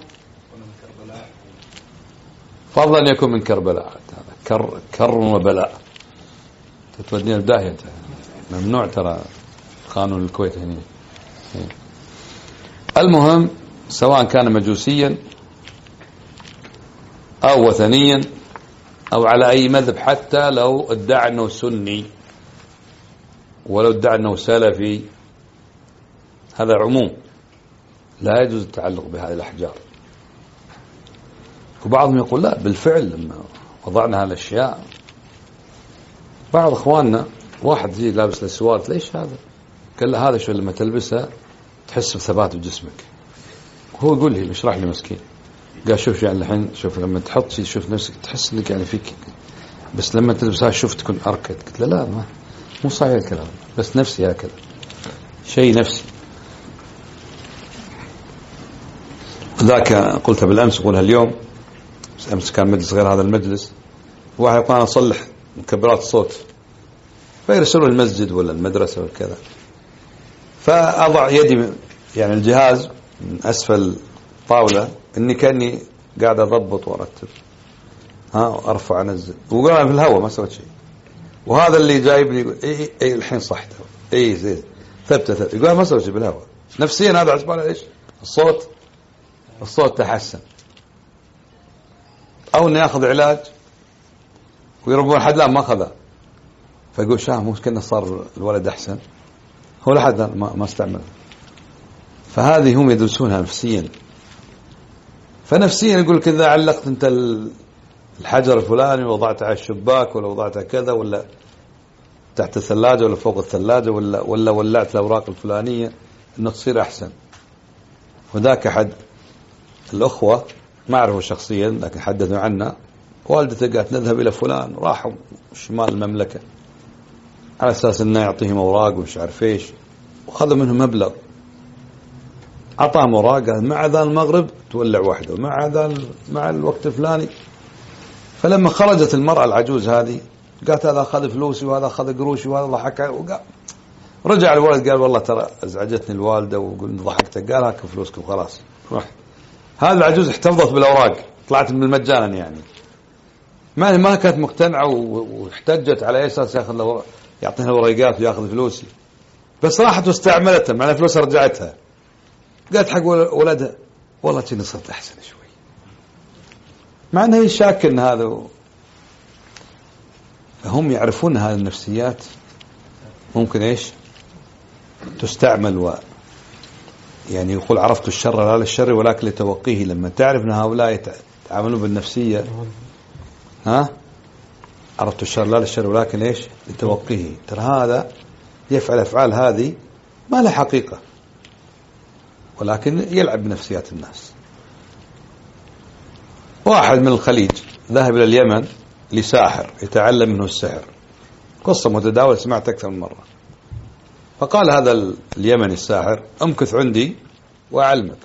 فضلا أن يكون من كربلاء. كر وبلاء تتودينا بداهية، ممنوع ترى قانون الكويت هنا. المهم سواء كان مجوسيا أو وثنيا أو على أي مذهب، حتى لو ادعى أنه سني ولو ادعى أنه سلفي، هذا عموم، لا يجوز التعلق بهذه الأحجار. وبعضهم يقول لا بالفعل لما وضعنا هالأشياء. بعض إخواننا واحد يجي لابس الأسوار، ليش هذا؟ قال له هذا شو لما تلبسها تحس بثبات بجسمك. هو يقول لي اشرح لي مسكين، قال شوف يعني الحين شوف لما تحط شيء شوف نفسك تحس انك يعني فيك، بس لما تلبسها شوف تكون أركض. قلت له لا مو صحيح الكلام، بس نفسي هكذا، شيء نفسي. ذاك قلتها بالأمس أقولها اليوم، أمس كان مجلس غير هذا المجلس، واحد يقول أنا أصلح مكبرات الصوت، فيرسلوا المسجد ولا المدرسة ولا كذا، فأضع يدي يعني الجهاز من أسفل طاولة إني كأني قاعد أضبط وأرتب، أرفع أنزل، وقال في الهواء ما سويت شيء. وهذا اللي جايبني يقول إيه الحين صح زين ثبت يقول ما سويت شيء بالهواء. نفسيا هذا عسبان إيش الصوت تحسن. أو إني أخذ علاج ويربون حد لا ما أخذه، فيقول مو كأنه صار الولد أحسن، هو لحد ما استعمل. فهذه هم يدرسونها نفسيا. فنفسيا يقول كذا علقت أنت الحجر الفلاني ووضعته على الشباك، ولا وضعته كذا، ولا تحت الثلاجة ولا فوق الثلاجة، ولا ولعت الأوراق الفلانية إنه تصير أحسن. وذاك أحد الأخوة ما أعرفه شخصيا لكن حدثوا عنه، والدته قالت نذهب إلى فلان، راحوا شمال المملكة على أساس أنه يعطيهم أوراق ومش عارف إيش، وخذوا منهم مبلغ، أعطاهم أوراق مع ذا المغرب تولع واحدة، مع الوقت الفلاني. فلما خرجت المرأة العجوز هذه قالت هذا أخذ فلوسي وهذا أخذ قروشي وهذا ضحك، رجع الولد قال والله ترى أزعجتني الوالدة وقلت ضحكتك، قال هاك فلوسك وخلاص. هذا العجوز احتفظت بالأوراق، طلعت من المجانا يعني، ما كانت مقتنعة واحتجت على أساس يعطيها الورقات ويأخذ فلوسي، بس راحت واستعملتها مع فلوسها رجعتها. قالت حق ولدها والله كني صرت أحسن شوي، مع أنها شاك إن هذا. هم يعرفون هذه النفسيات ممكن إيش تستعمل، يعني يقول عرفت الشر لا للشر ولكن لتوقيه. لما تعرف أن هؤلاء يتعاملون بالنفسية، عرفت الشر لا للشر ولكن إيش لتوقيه، ترى هذا يفعل أفعال هذه ما لها حقيقة، ولكن يلعب بنفسيات الناس. واحد من الخليج ذهب إلى اليمن لساحر يتعلم منه السحر، قصة متداولة سمعت أكثر من مرة. فقال هذا اليمني الساحر امكث عندي وأعلمك.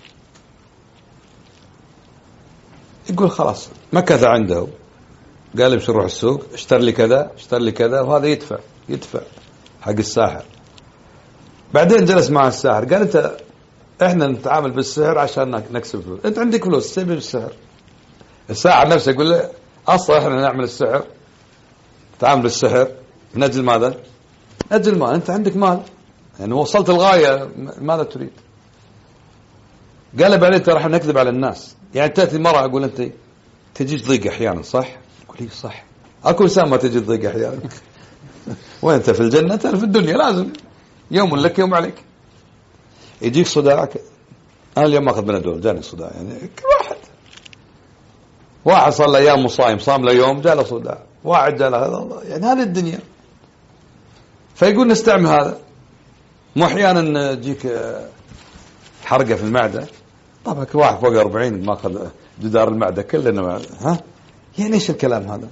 يقول خلاص مكث عنده، قال امشي نروح السوق اشتري لي كذا وهذا يدفع حق الساحر. بعدين جلس مع الساحر قال انت احنا نتعامل بالسحر عشان نكسب فلوس، انت عندك فلوس تسوي بالسحر. الساحر نفسه يقول له اصلا احنا نعمل السحر نتعامل بالسحر من اجل ماذا؟ اجل مال، انت عندك مال يعني وصلت الغاية، ماذا تريد؟ قال بعدين ترى راح نكذب على الناس، يعني تأتي المرأة أقول أنت تجيك ضيق أحيانا صح؟ أقول لي صح، أكو إنسان ما تجي ضيق أحيانا وأنت في الجنة أنت في الدنيا لازم يوم لك يوم عليك. يجيك صداع، أنا اليوم أخذ بنادول جاني صداع، يعني كل واحد صار له أيام مصايم، صام له يوم جاء له صداع، واحد جاء له هذا، يعني هذه الدنيا. فيقول نستعمل هذا، مو أحيانا تجيك حرقة في المعدة، طبعا واحد فوق 40 ما أخذ جدار المعدة كلنا يعني إيش الكلام هذا؟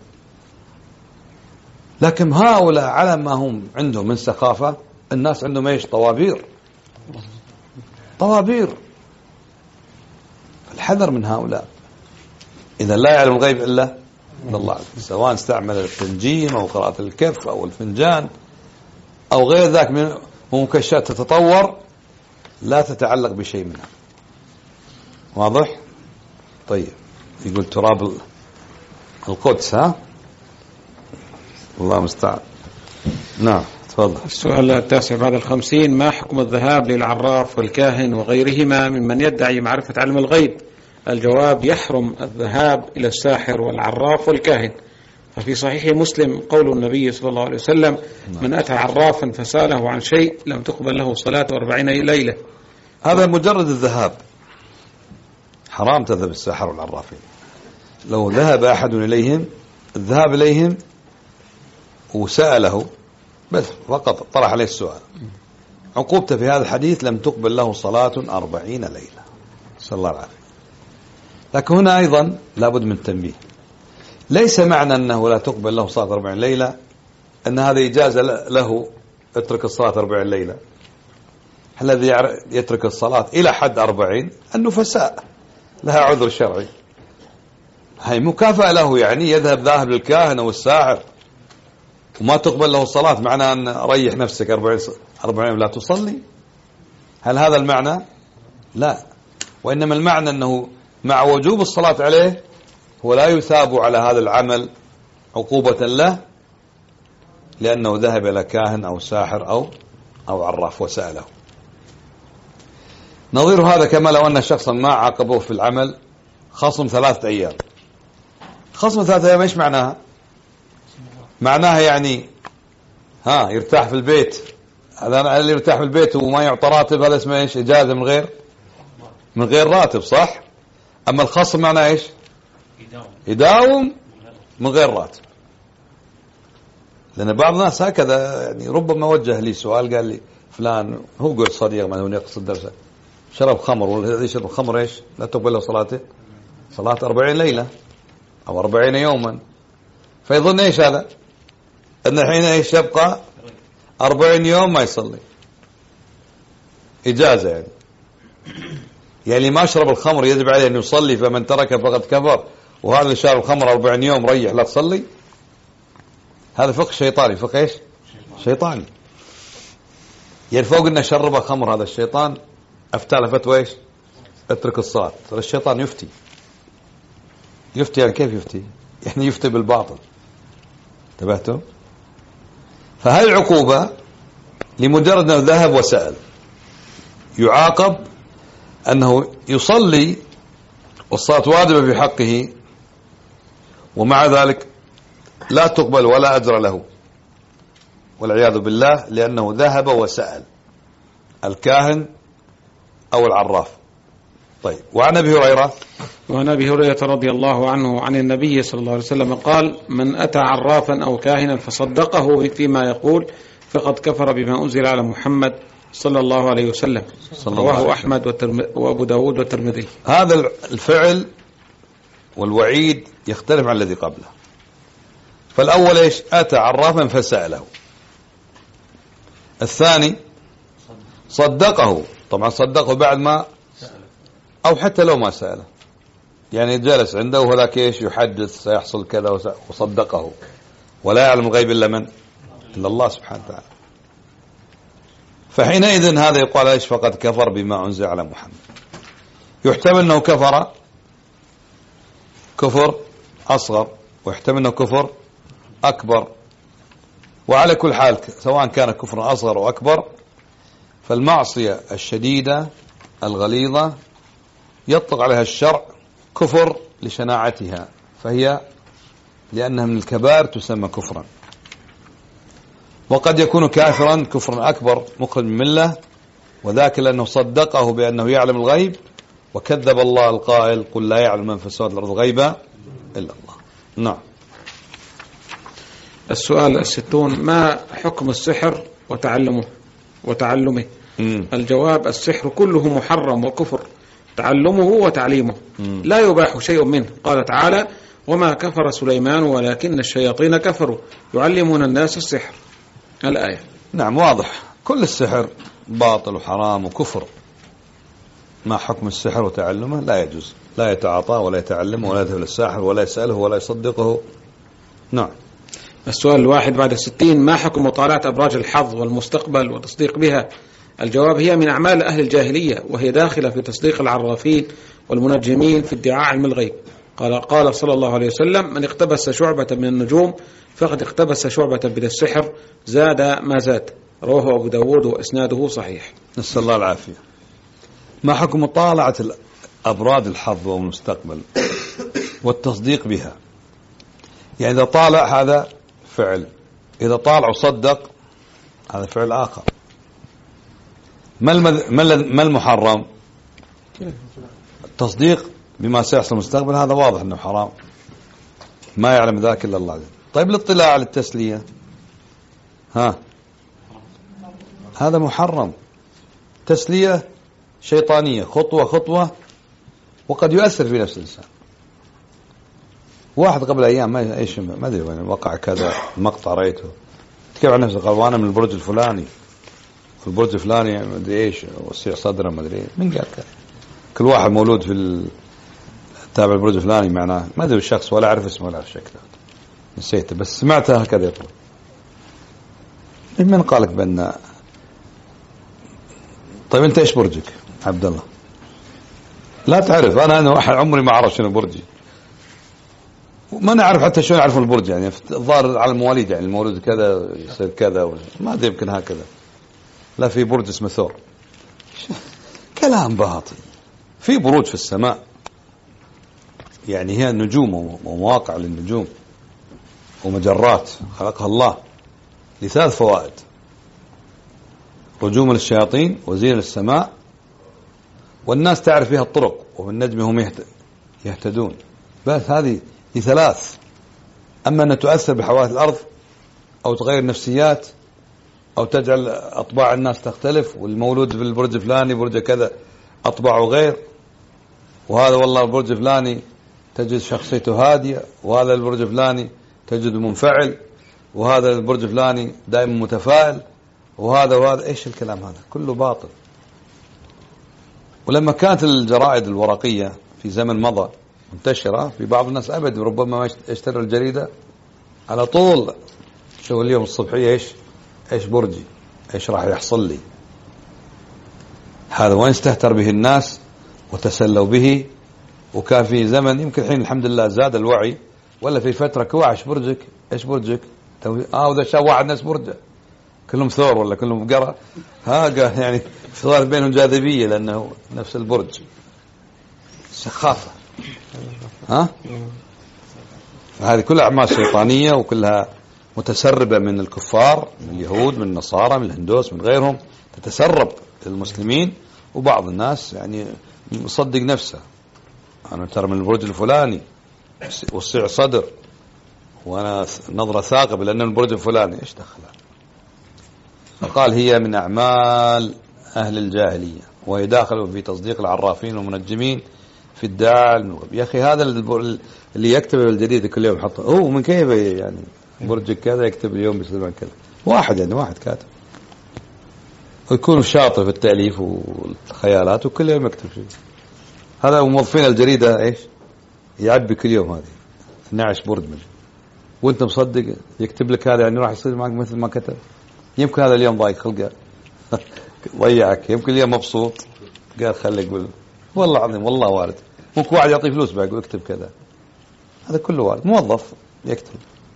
لكن هؤلاء على ما هم عندهم من ثقافة، الناس عندهم إيش؟ طوابير. الحذر من هؤلاء، إذا لا يعلم الغيب إلا الله، سواء استعمل التنجيم أو قراءة الكف أو الفنجان أو غير ذاك من مكشفات تتطور لا تتعلق بشيء منها. واضح؟ طيب يقول تراب القدس، الله مستعان. نعم تفضل. السؤال التاسع بعد 50: ما حكم الذهاب للعراف والكاهن وغيرهما ممن يدعي معرفة علم الغيب؟ الجواب: يحرم الذهاب إلى الساحر والعراف والكاهن. ففي صحيح مسلم قول النبي صلى الله عليه وسلم: من أتى عرافا فسأله عن شيء لم تقبل له صلاة 40 ليلة. هذا مجرد الذهاب، حرام تذهب الساحر والعرافين. لو ذهب أحد إليهم، الذهاب إليهم وسأله بس فقط طرح عليه السؤال، عقوبته في هذا الحديث لم تقبل له صلاة 40 ليلة. صلى الله عليه. لكن هنا أيضا لابد من التنبيه، ليس معنى أنه لا تقبل له صلاة 40 ليلة أن هذا إجازة له اترك الصلاة 40 ليلة. الذي يترك الصلاة إلى حد 40 النفساء لها عذر شرعي، هي مكافأة له، يعني يذهب ذاهب للكاهن أو الساحر وما تقبل له الصلاة، معنى أن ريح نفسك 40 لا تصلي. هل هذا المعنى؟ لا، وإنما المعنى أنه مع وجوب الصلاة عليه هو لا يثاب على هذا العمل عقوبة له لأنه ذهب إلى كاهن أو ساحر أو عراف وسأله. نظير هذا كما لو أن شخصا ما عاقبه في العمل خصم 3 أيام. خصم 3 أيام ايش معناها؟ معناها يعني يرتاح في البيت. هذا اللي يرتاح في البيت وما يعطى راتب هذا اسمه ايش؟ إجازة من غير راتب، صح؟ أما الخصم معناه ايش؟ يداوم من غير راتب. لأن بعض الناس هكذا، يعني ربما وجه لي سؤال قال لي فلان هو قعد صديق ما هو يقصد درسه شرب خمر، والذي يشرب خمر ايش؟ لا تقبل له صلاته صلاة 40 ليلة أو 40 يوما، فيظن ايش هذا؟ أن الحين ايش يبقى 40 يوم ما يصلي، إجازة يعني ما شرب الخمر يجب عليه أن يصلي، فمن ترك فقد كفر، وهذا اللي شرب الخمر 40 يوم ريح لا تصلي. هذا فقه شيطاني، فقه ايش؟ شيطاني. يعني فوق انه شرب خمر هذا الشيطان افتى له فتوى ايش؟ اترك الصلاة. ترى الشيطان يفتي يعني كيف يفتي؟ يعني يفتي بالباطل. انتبهتم؟ فهذه العقوبة لمجرد انه ذهب وسأل، يعاقب انه يصلي والصلاة واجبة في حقه، ومع ذلك لا تقبل ولا أجر له والعياذ بالله، لأنه ذهب وسأل الكاهن أو العراف. طيب، وعن أبي هريرة رضي الله عنه عن النبي صلى الله عليه وسلم قال: من أتى عرافا أو كاهنا فصدقه فيما يقول فقد كفر بما أنزل على محمد صلى الله عليه وسلم. رواه أحمد وأبو داود والترمذي. هذا الفعل والوعيد يختلف عن الذي قبله. فالأول ايش؟ أتى عرافا فسأله. الثاني صدقه، طبعا صدقه بعد ما، أو حتى لو ما سأله، يعني جلس عنده وهذاك ايش يحدث سيحصل كذا وصدقه، ولا يعلم الغيب إلا من؟ إلا الله سبحانه وتعالى. فحينئذ هذا يقال ايش؟ فقد كفر بما أنزل على محمد. يحتمل أنه كفر أصغر، ويحتمل أنه كفر أكبر، وعلى كل حال سواء كان كفر أصغر أو أكبر فالمعصية الشديدة الغليظة يطلق عليها الشرع كفر لشناعتها، فهي لأنها من الكبائر تسمى كفرا. وقد يكون كافرا كفرا أكبر مخرج من الملة، وذاك لأنه صدقه بأنه يعلم الغيب، وكذب الله القائل: قل لا يعلم من في السماوات والأرض غيبا إلا الله. نعم. السؤال 60: ما حكم السحر وتعلمه؟ الجواب: السحر كله محرم وكفر، تعلمه وتعليمه لا يباح شيء منه. قال تعالى: وما كفر سليمان ولكن الشياطين كفروا يعلمون الناس السحر. الآية. نعم، واضح، كل السحر باطل وحرام وكفر. ما حكم السحر وتعلمه؟ لا يجوز، لا يتعاطى ولا يتعلمه ولا يذهب للساحر ولا يسأله ولا يصدقه. نعم. السؤال 61: ما حكم مطالعة أبراج الحظ والمستقبل والتصديق بها؟ الجواب: هي من أعمال أهل الجاهلية، وهي داخلة في تصديق العرافين والمنجمين في ادعاء علم الغيب. قال صلى الله عليه وسلم: من اقتبس شعبة من النجوم فقد اقتبس شعبة من السحر، زاد ما زاد. رواه أبو داود وإسناده صحيح. نسأل الله العافية. ما حكم مطالعة أبراج الحظ والمستقبل والتصديق بها؟ يعني إذا طالع هذا فعل، إذا طالع وصدق هذا فعل آخر. ما المحرم؟ التصديق بما سيحصل المستقبل، هذا واضح أنه حرام، ما يعلم ذاك إلا الله. طيب، الاطلاع على التسلية هذا محرم، تسلية شيطانية، خطوة وقد يؤثر في نفس الإنسان. واحد قبل أيام ما أدري وين وقع كذا مقطع رأيته تكلم عن نفسه، قال وأنا من البرج الفلاني، البرج الفلاني ما أدري إيش وسع صدره ما أدري من قال كذا. كل واحد مولود في تابع البرج الفلاني معناه ما أدري الشخص ولا أعرف اسمه ولا أعرف شكله نسيته، بس سمعته هكذا يقول. من قالك بأن طيب أنت إيش برجك عبد الله؟ لا تعرف. أنا واحد عمري ما أعرف شنو برجي، ما نعرف حتى شلون يعرفون البرج، يعني الظاهر على المواليد، يعني المولود كذا يصير كذا ما أدري يمكن هكذا. لا في برج اسمه ثور، كلام باطل. في بروج في السماء يعني هي النجوم ومواقع للنجوم ومجرات خلقها الله لثلاث فوائد: رجوم للشياطين وزين للسماء، والناس تعرف بها الطرق وبالنجم هم يهتدون. بس هذه ثلاث. أما أن تؤثر بحوادث الأرض أو تغير نفسيات أو تجعل أطباع الناس تختلف، والمولود في البرج الفلاني برج كذا أطباعه غير، وهذا والله البرج الفلاني تجد شخصيته هادية، وهذا البرج الفلاني تجد منفعل، وهذا البرج الفلاني دائما متفائل، وهذا إيش الكلام هذا كله باطل. ولما كانت الجرائد الورقية في زمن مضى منتشرة، في بعض الناس أبد ربما ما يشتروا الجريدة على طول شو اليوم الصبحية إيش برجي، إيش راح يحصل لي. هذا وين استهتر به الناس وتسلوا به. وكان في زمن يمكن الحين الحمد لله زاد الوعي، ولا في فترة كوا إيش برجك إيش برجك وإذا شاف واحد ناس برجه كلهم ثور ولا كلهم بقرة يعني صار بينهم جاذبية لأنه نفس البرج. سخافة. هذه كلها أعمال شيطانية وكلها متسربة من الكفار، من اليهود، من النصارى، من الهندوس، من غيرهم، تتسرب للمسلمين. وبعض الناس يعني مصدق نفسه، أنا ترى من البرج الفلاني وسع صدر وأنا نظرة ثاقبة لأنه من البرج الفلاني. إيش دخلها؟ فقال هي من أعمال أهل الجاهلية، وهي داخل في تصديق العرافين والمنجمين في ادعاء المغرب. يا أخي هذا اللي يكتب الجريدة كل يوم يحطه هو من كيف يعني برج كذا يكتب اليوم بيصير كذا واحد كاتب، ويكون شاطر في التأليف والخيالات وكل يوم يكتب شيء. هذا موظفين الجريدة إيش يعبي كل يوم هذه 12 برج منه، وانت مصدق يكتب لك هذا يعني راح يصير معك مثل ما كتب. يمكن هذا اليوم ضايق خلقه ضيعك، يمكن اليوم مبسوط قال خليك والله عظيم والله وارد. ممكن واحد يعطيه فلوس بعد يقول اكتب كذا، هذا كله وارد. موظف يكتب.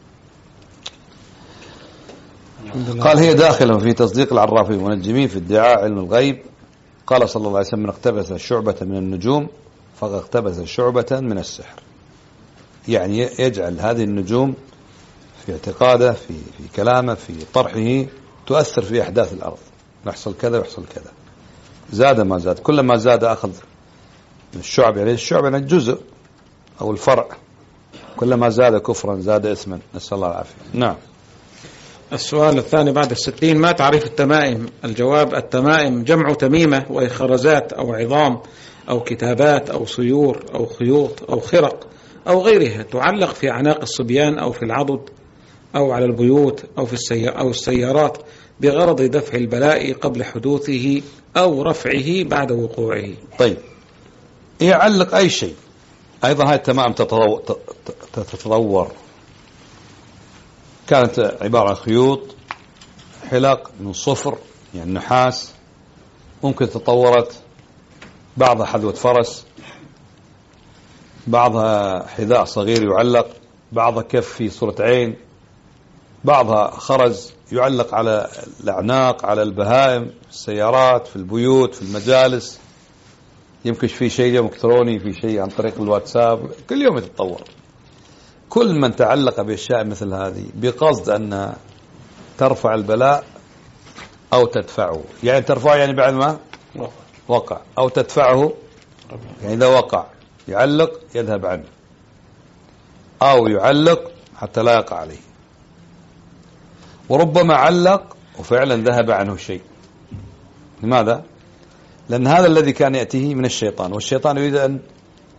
قال هي داخلة في تصديق العرافين والمنجمين في ادعاء علم الغيب. قال صلى الله عليه وسلم من اقتبس شعبة من النجوم فقد اقتبس شعبة من السحر. يعني يجعل هذه النجوم في اعتقاده في كلامه في طرحه تؤثر في أحداث الأرض، يحصل كذا ويحصل كذا. زاد ما زاد، كلما زاد أخذ من الشعب، يعني الشعب يعني الجزء أو الفرع، كلما زاد كفرا زاد إثما، نسأل الله العافية. نعم. السؤال الثاني بعد 60: ما تعريف التمائم؟ الجواب: التمائم جمع تميمة، وهي خرزات أو عظام أو كتابات أو صيور أو خيوط أو خرق أو غيرها تعلق في أعناق الصبيان أو في العضد أو على البيوت أو في السيارات بغرض دفع البلاء قبل حدوثه أو رفعه بعد وقوعه. طيب، يعلق أي شيء. أيضا هاي التمائم تتطور، كانت عبارة عن خيوط حلق من صفر يعني نحاس، ممكن تطورت بعضها حذوة فرس، بعضها حذاء صغير يعلق، بعضها كف في صورة عين، بعضها خرز يعلق على الأعناق على البهائم في السيارات في البيوت في المجالس. يمكن في شيء إلكتروني، في شيء عن طريق الواتساب، كل يوم يتطور. كل من تعلق بأشياء مثل هذه بقصد أن ترفع البلاء أو تدفعه، يعني ترفعه يعني بعد ما وقع، أو تدفعه يعني إذا وقع يعلق يذهب عنه، أو يعلق حتى لا يقع عليه. وربما علق وفعلا ذهب عنه شيء. لماذا؟ لأن هذا الذي كان يأتيه من الشيطان، والشيطان يريد أن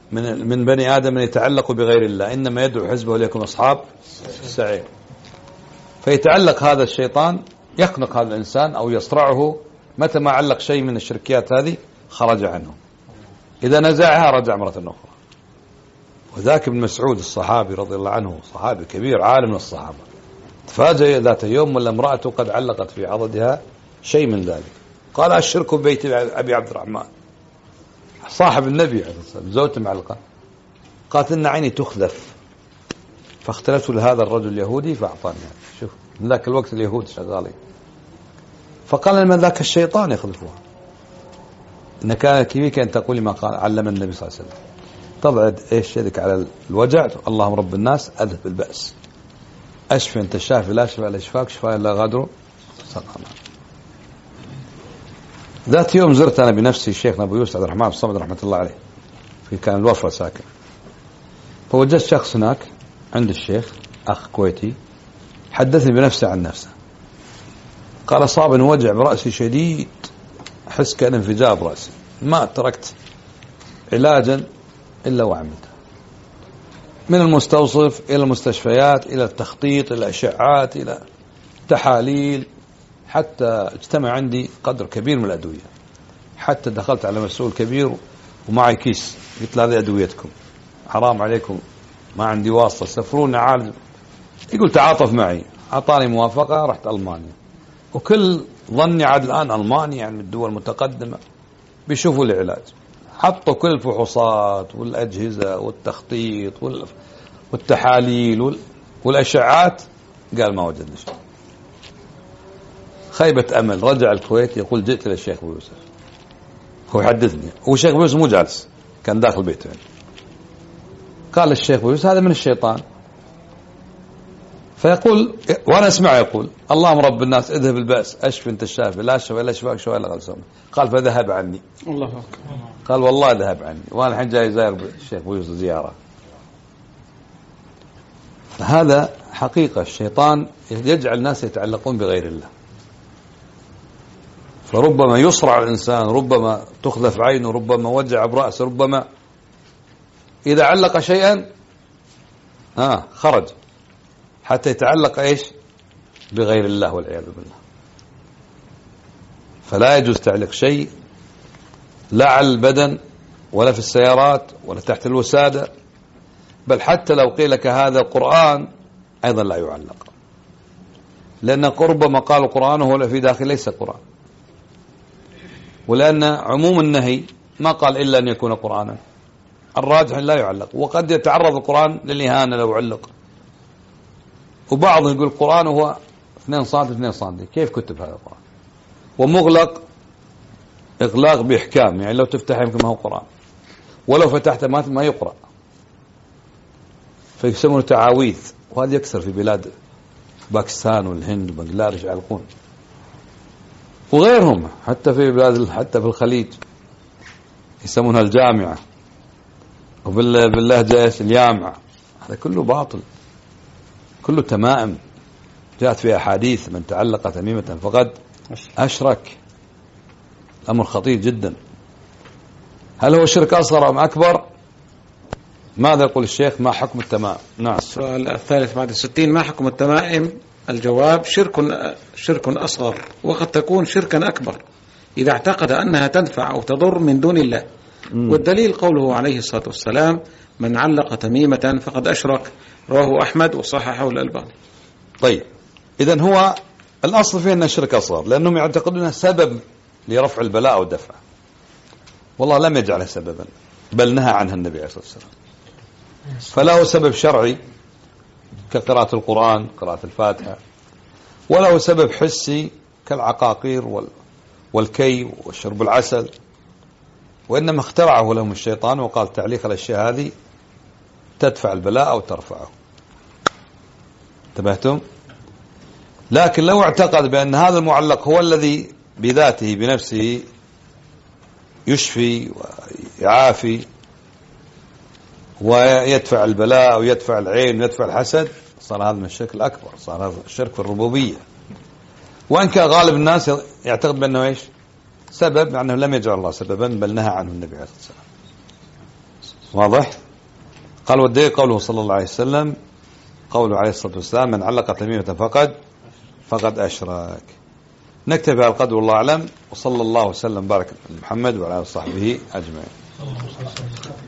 من بني آدم من يتعلق بغير الله، إنما يدعو حزبه ليكون أصحاب السعير. فيتعلق هذا الشيطان، يخنق هذا الإنسان أو يصرعه متى ما علق شيء من الشركيات هذه خرج عنه، إذا نزعها رجع مرة أخرى. وذاك ابن مسعود الصحابي رضي الله عنه، صحابي كبير عالم من الصحابة، تفاجأ ذات يوم ولا امرأته قد علقت في عضدها شيء من ذلك، قال الشرك ببيت أبي عبد الرحمن صاحب النبي عليه الصلاة والسلام، زوجته معلقة. قالت إن عيني تخلف، فاختلفت لهذا الرجل اليهودي فأعطاني. شوف من ذاك الوقت اليهود شغالين. فقال لما ذاك الشيطان يخلفها، إن كان كيفك أن تقولي ما قال علم النبي صلى الله عليه وسلم، تضعد إيش يدك على الوجع، اللهم رب الناس أذهب البأس، أشفي أنت الشافي لا شفاء إلا شفاك، شفاء لا غادر سقما. ذات يوم زرت أنا بنفسي الشيخ أبو يوسف عبد الرحمن الصمد رحمة الله عليه، في كان الوفرة ساكن، فوجدت شخص هناك عند الشيخ أخ كويتي، حدثني بنفسه عن نفسه، قال أصابني وجع برأسي شديد، أحس كأن انفجار برأسي، ما تركت علاجا إلا وعملته، من المستوصف إلى المستشفيات إلى التخطيط إلى الأشعات إلى تحاليل، حتى اجتمع عندي قدر كبير من الأدوية، حتى دخلت على مسؤول كبير ومعي كيس، قلت له هذه أدويتكم حرام عليكم، ما عندي واسطة سفروني عالج. يقول تعاطف معي، أعطاني موافقة، رحت ألمانيا، وكل ظني عاد الآن ألمانيا يعني من الدول المتقدمة بيشوفوا العلاج، حطوا كل الفحوصات والأجهزة والتخطيط والتحاليل والأشعات، قال ما وجدنا شيء. خيبة أمل، رجع الكويت يقول جئت للشيخ أبو يوسف، هو يحدثني، هو الشيخ أبو يوسف مو جالس، كان داخل بيته يعني. قال الشيخ أبو يوسف هذا من الشيطان، فيقول وأنا أسمع يقول اللهم رب الناس اذهب البأس، أشفي أنت الشافي لا شفاء إلا شفاك، شفاء لا غادر. قال فذهب عني. الله أكبر. قال والله ذهب عني، وأنا الحين جاي زاير الشيخ أبو يوسف زيارة. هذا حقيقة الشيطان يجعل الناس يتعلقون بغير الله، فربما يصرع الإنسان، ربما تخلف عينه، ربما وجع برأسه، ربما إذا علق شيئا خرج حتى يتعلق إيش بغير الله والعياذ بالله. فلا يجوز تعلق شيء لا على البدن ولا في السيارات ولا تحت الوسادة، بل حتى لو قيل لك هذا القرآن أيضا لا يعلق، لأن ربما قال القرآن وهو في داخل ليس قرآن، ولأن عموم النهي ما قال إلا أن يكون قرآنا، الراجح لا يعلق، وقد يتعرض القرآن للإهانة لو علق. وبعضهم يقول القرآن هو 2 سم 2 سم، كيف كتب هذا القرآن ومغلق إغلاق بإحكام، يعني لو تفتح يمكن ما هو قرآن، ولو فتحت ما يقرأ، فيسمونه تعاويذ. وهذا يكثر في بلاد باكستان والهند وبنغلاديش يعلقون، وغيرهم حتى في بلاد حتى في الخليج يسمونها الجامعة، وباللهجة اليامعة. هذا كله باطل، كله تمائم جاءت في أحاديث من تعلق تميمة فقد أشرك. أمر خطير جدا. هل هو شرك أصغر أم أكبر؟ ماذا يقول الشيخ؟ ما حكم التمائم؟ نعم. السؤال الثالث بعد 60، ما حكم التمائم؟ الجواب شرك أصغر، وقد تكون شركا أكبر إذا اعتقد أنها تنفع أو تضر من دون الله. والدليل قوله عليه الصلاة والسلام من علق تميمة فقد أشرك، رواه أحمد وصححه الألباني. طيب إذن هو الأصل فيه أنه شرك أصغر، لأنهم يعتقدون سبب لرفع البلاء أو دفعه، والله لم يجعله سببا، بل نهى عنها النبي عليه الصلاة والسلام. فله سبب شرعي كقراءة القرآن، قراءة الفاتحة، وله سبب حسي كالعقاقير والكي وشرب العسل، وإنما اخترعه لهم الشيطان وقال تعليق الأشياء هذه تدفع البلاء أو ترفعه. انتبهتم؟ لكن لو اعتقد بأن هذا المعلق هو الذي بذاته بنفسه يشفي ويعافي ويدفع البلاء ويدفع العين ويدفع الحسد، صار هذا من الشرك الأكبر، صار هذا الشرك في الربوبية. وإن كان غالب الناس يعتقد بأنه إيش؟ سبب، مع أنه لم يجعل الله سببا بل نهى عنه النبي عليه الصلاة والسلام. واضح؟ قال والدليل قوله صلى الله عليه وسلم، قوله عليه الصلاة والسلام: من علق تميمة فقد أشرك. نكتفي على القدر والله أعلم، وصلى الله وسلم بارك على محمد وعلى آله وصحبه أجمعين.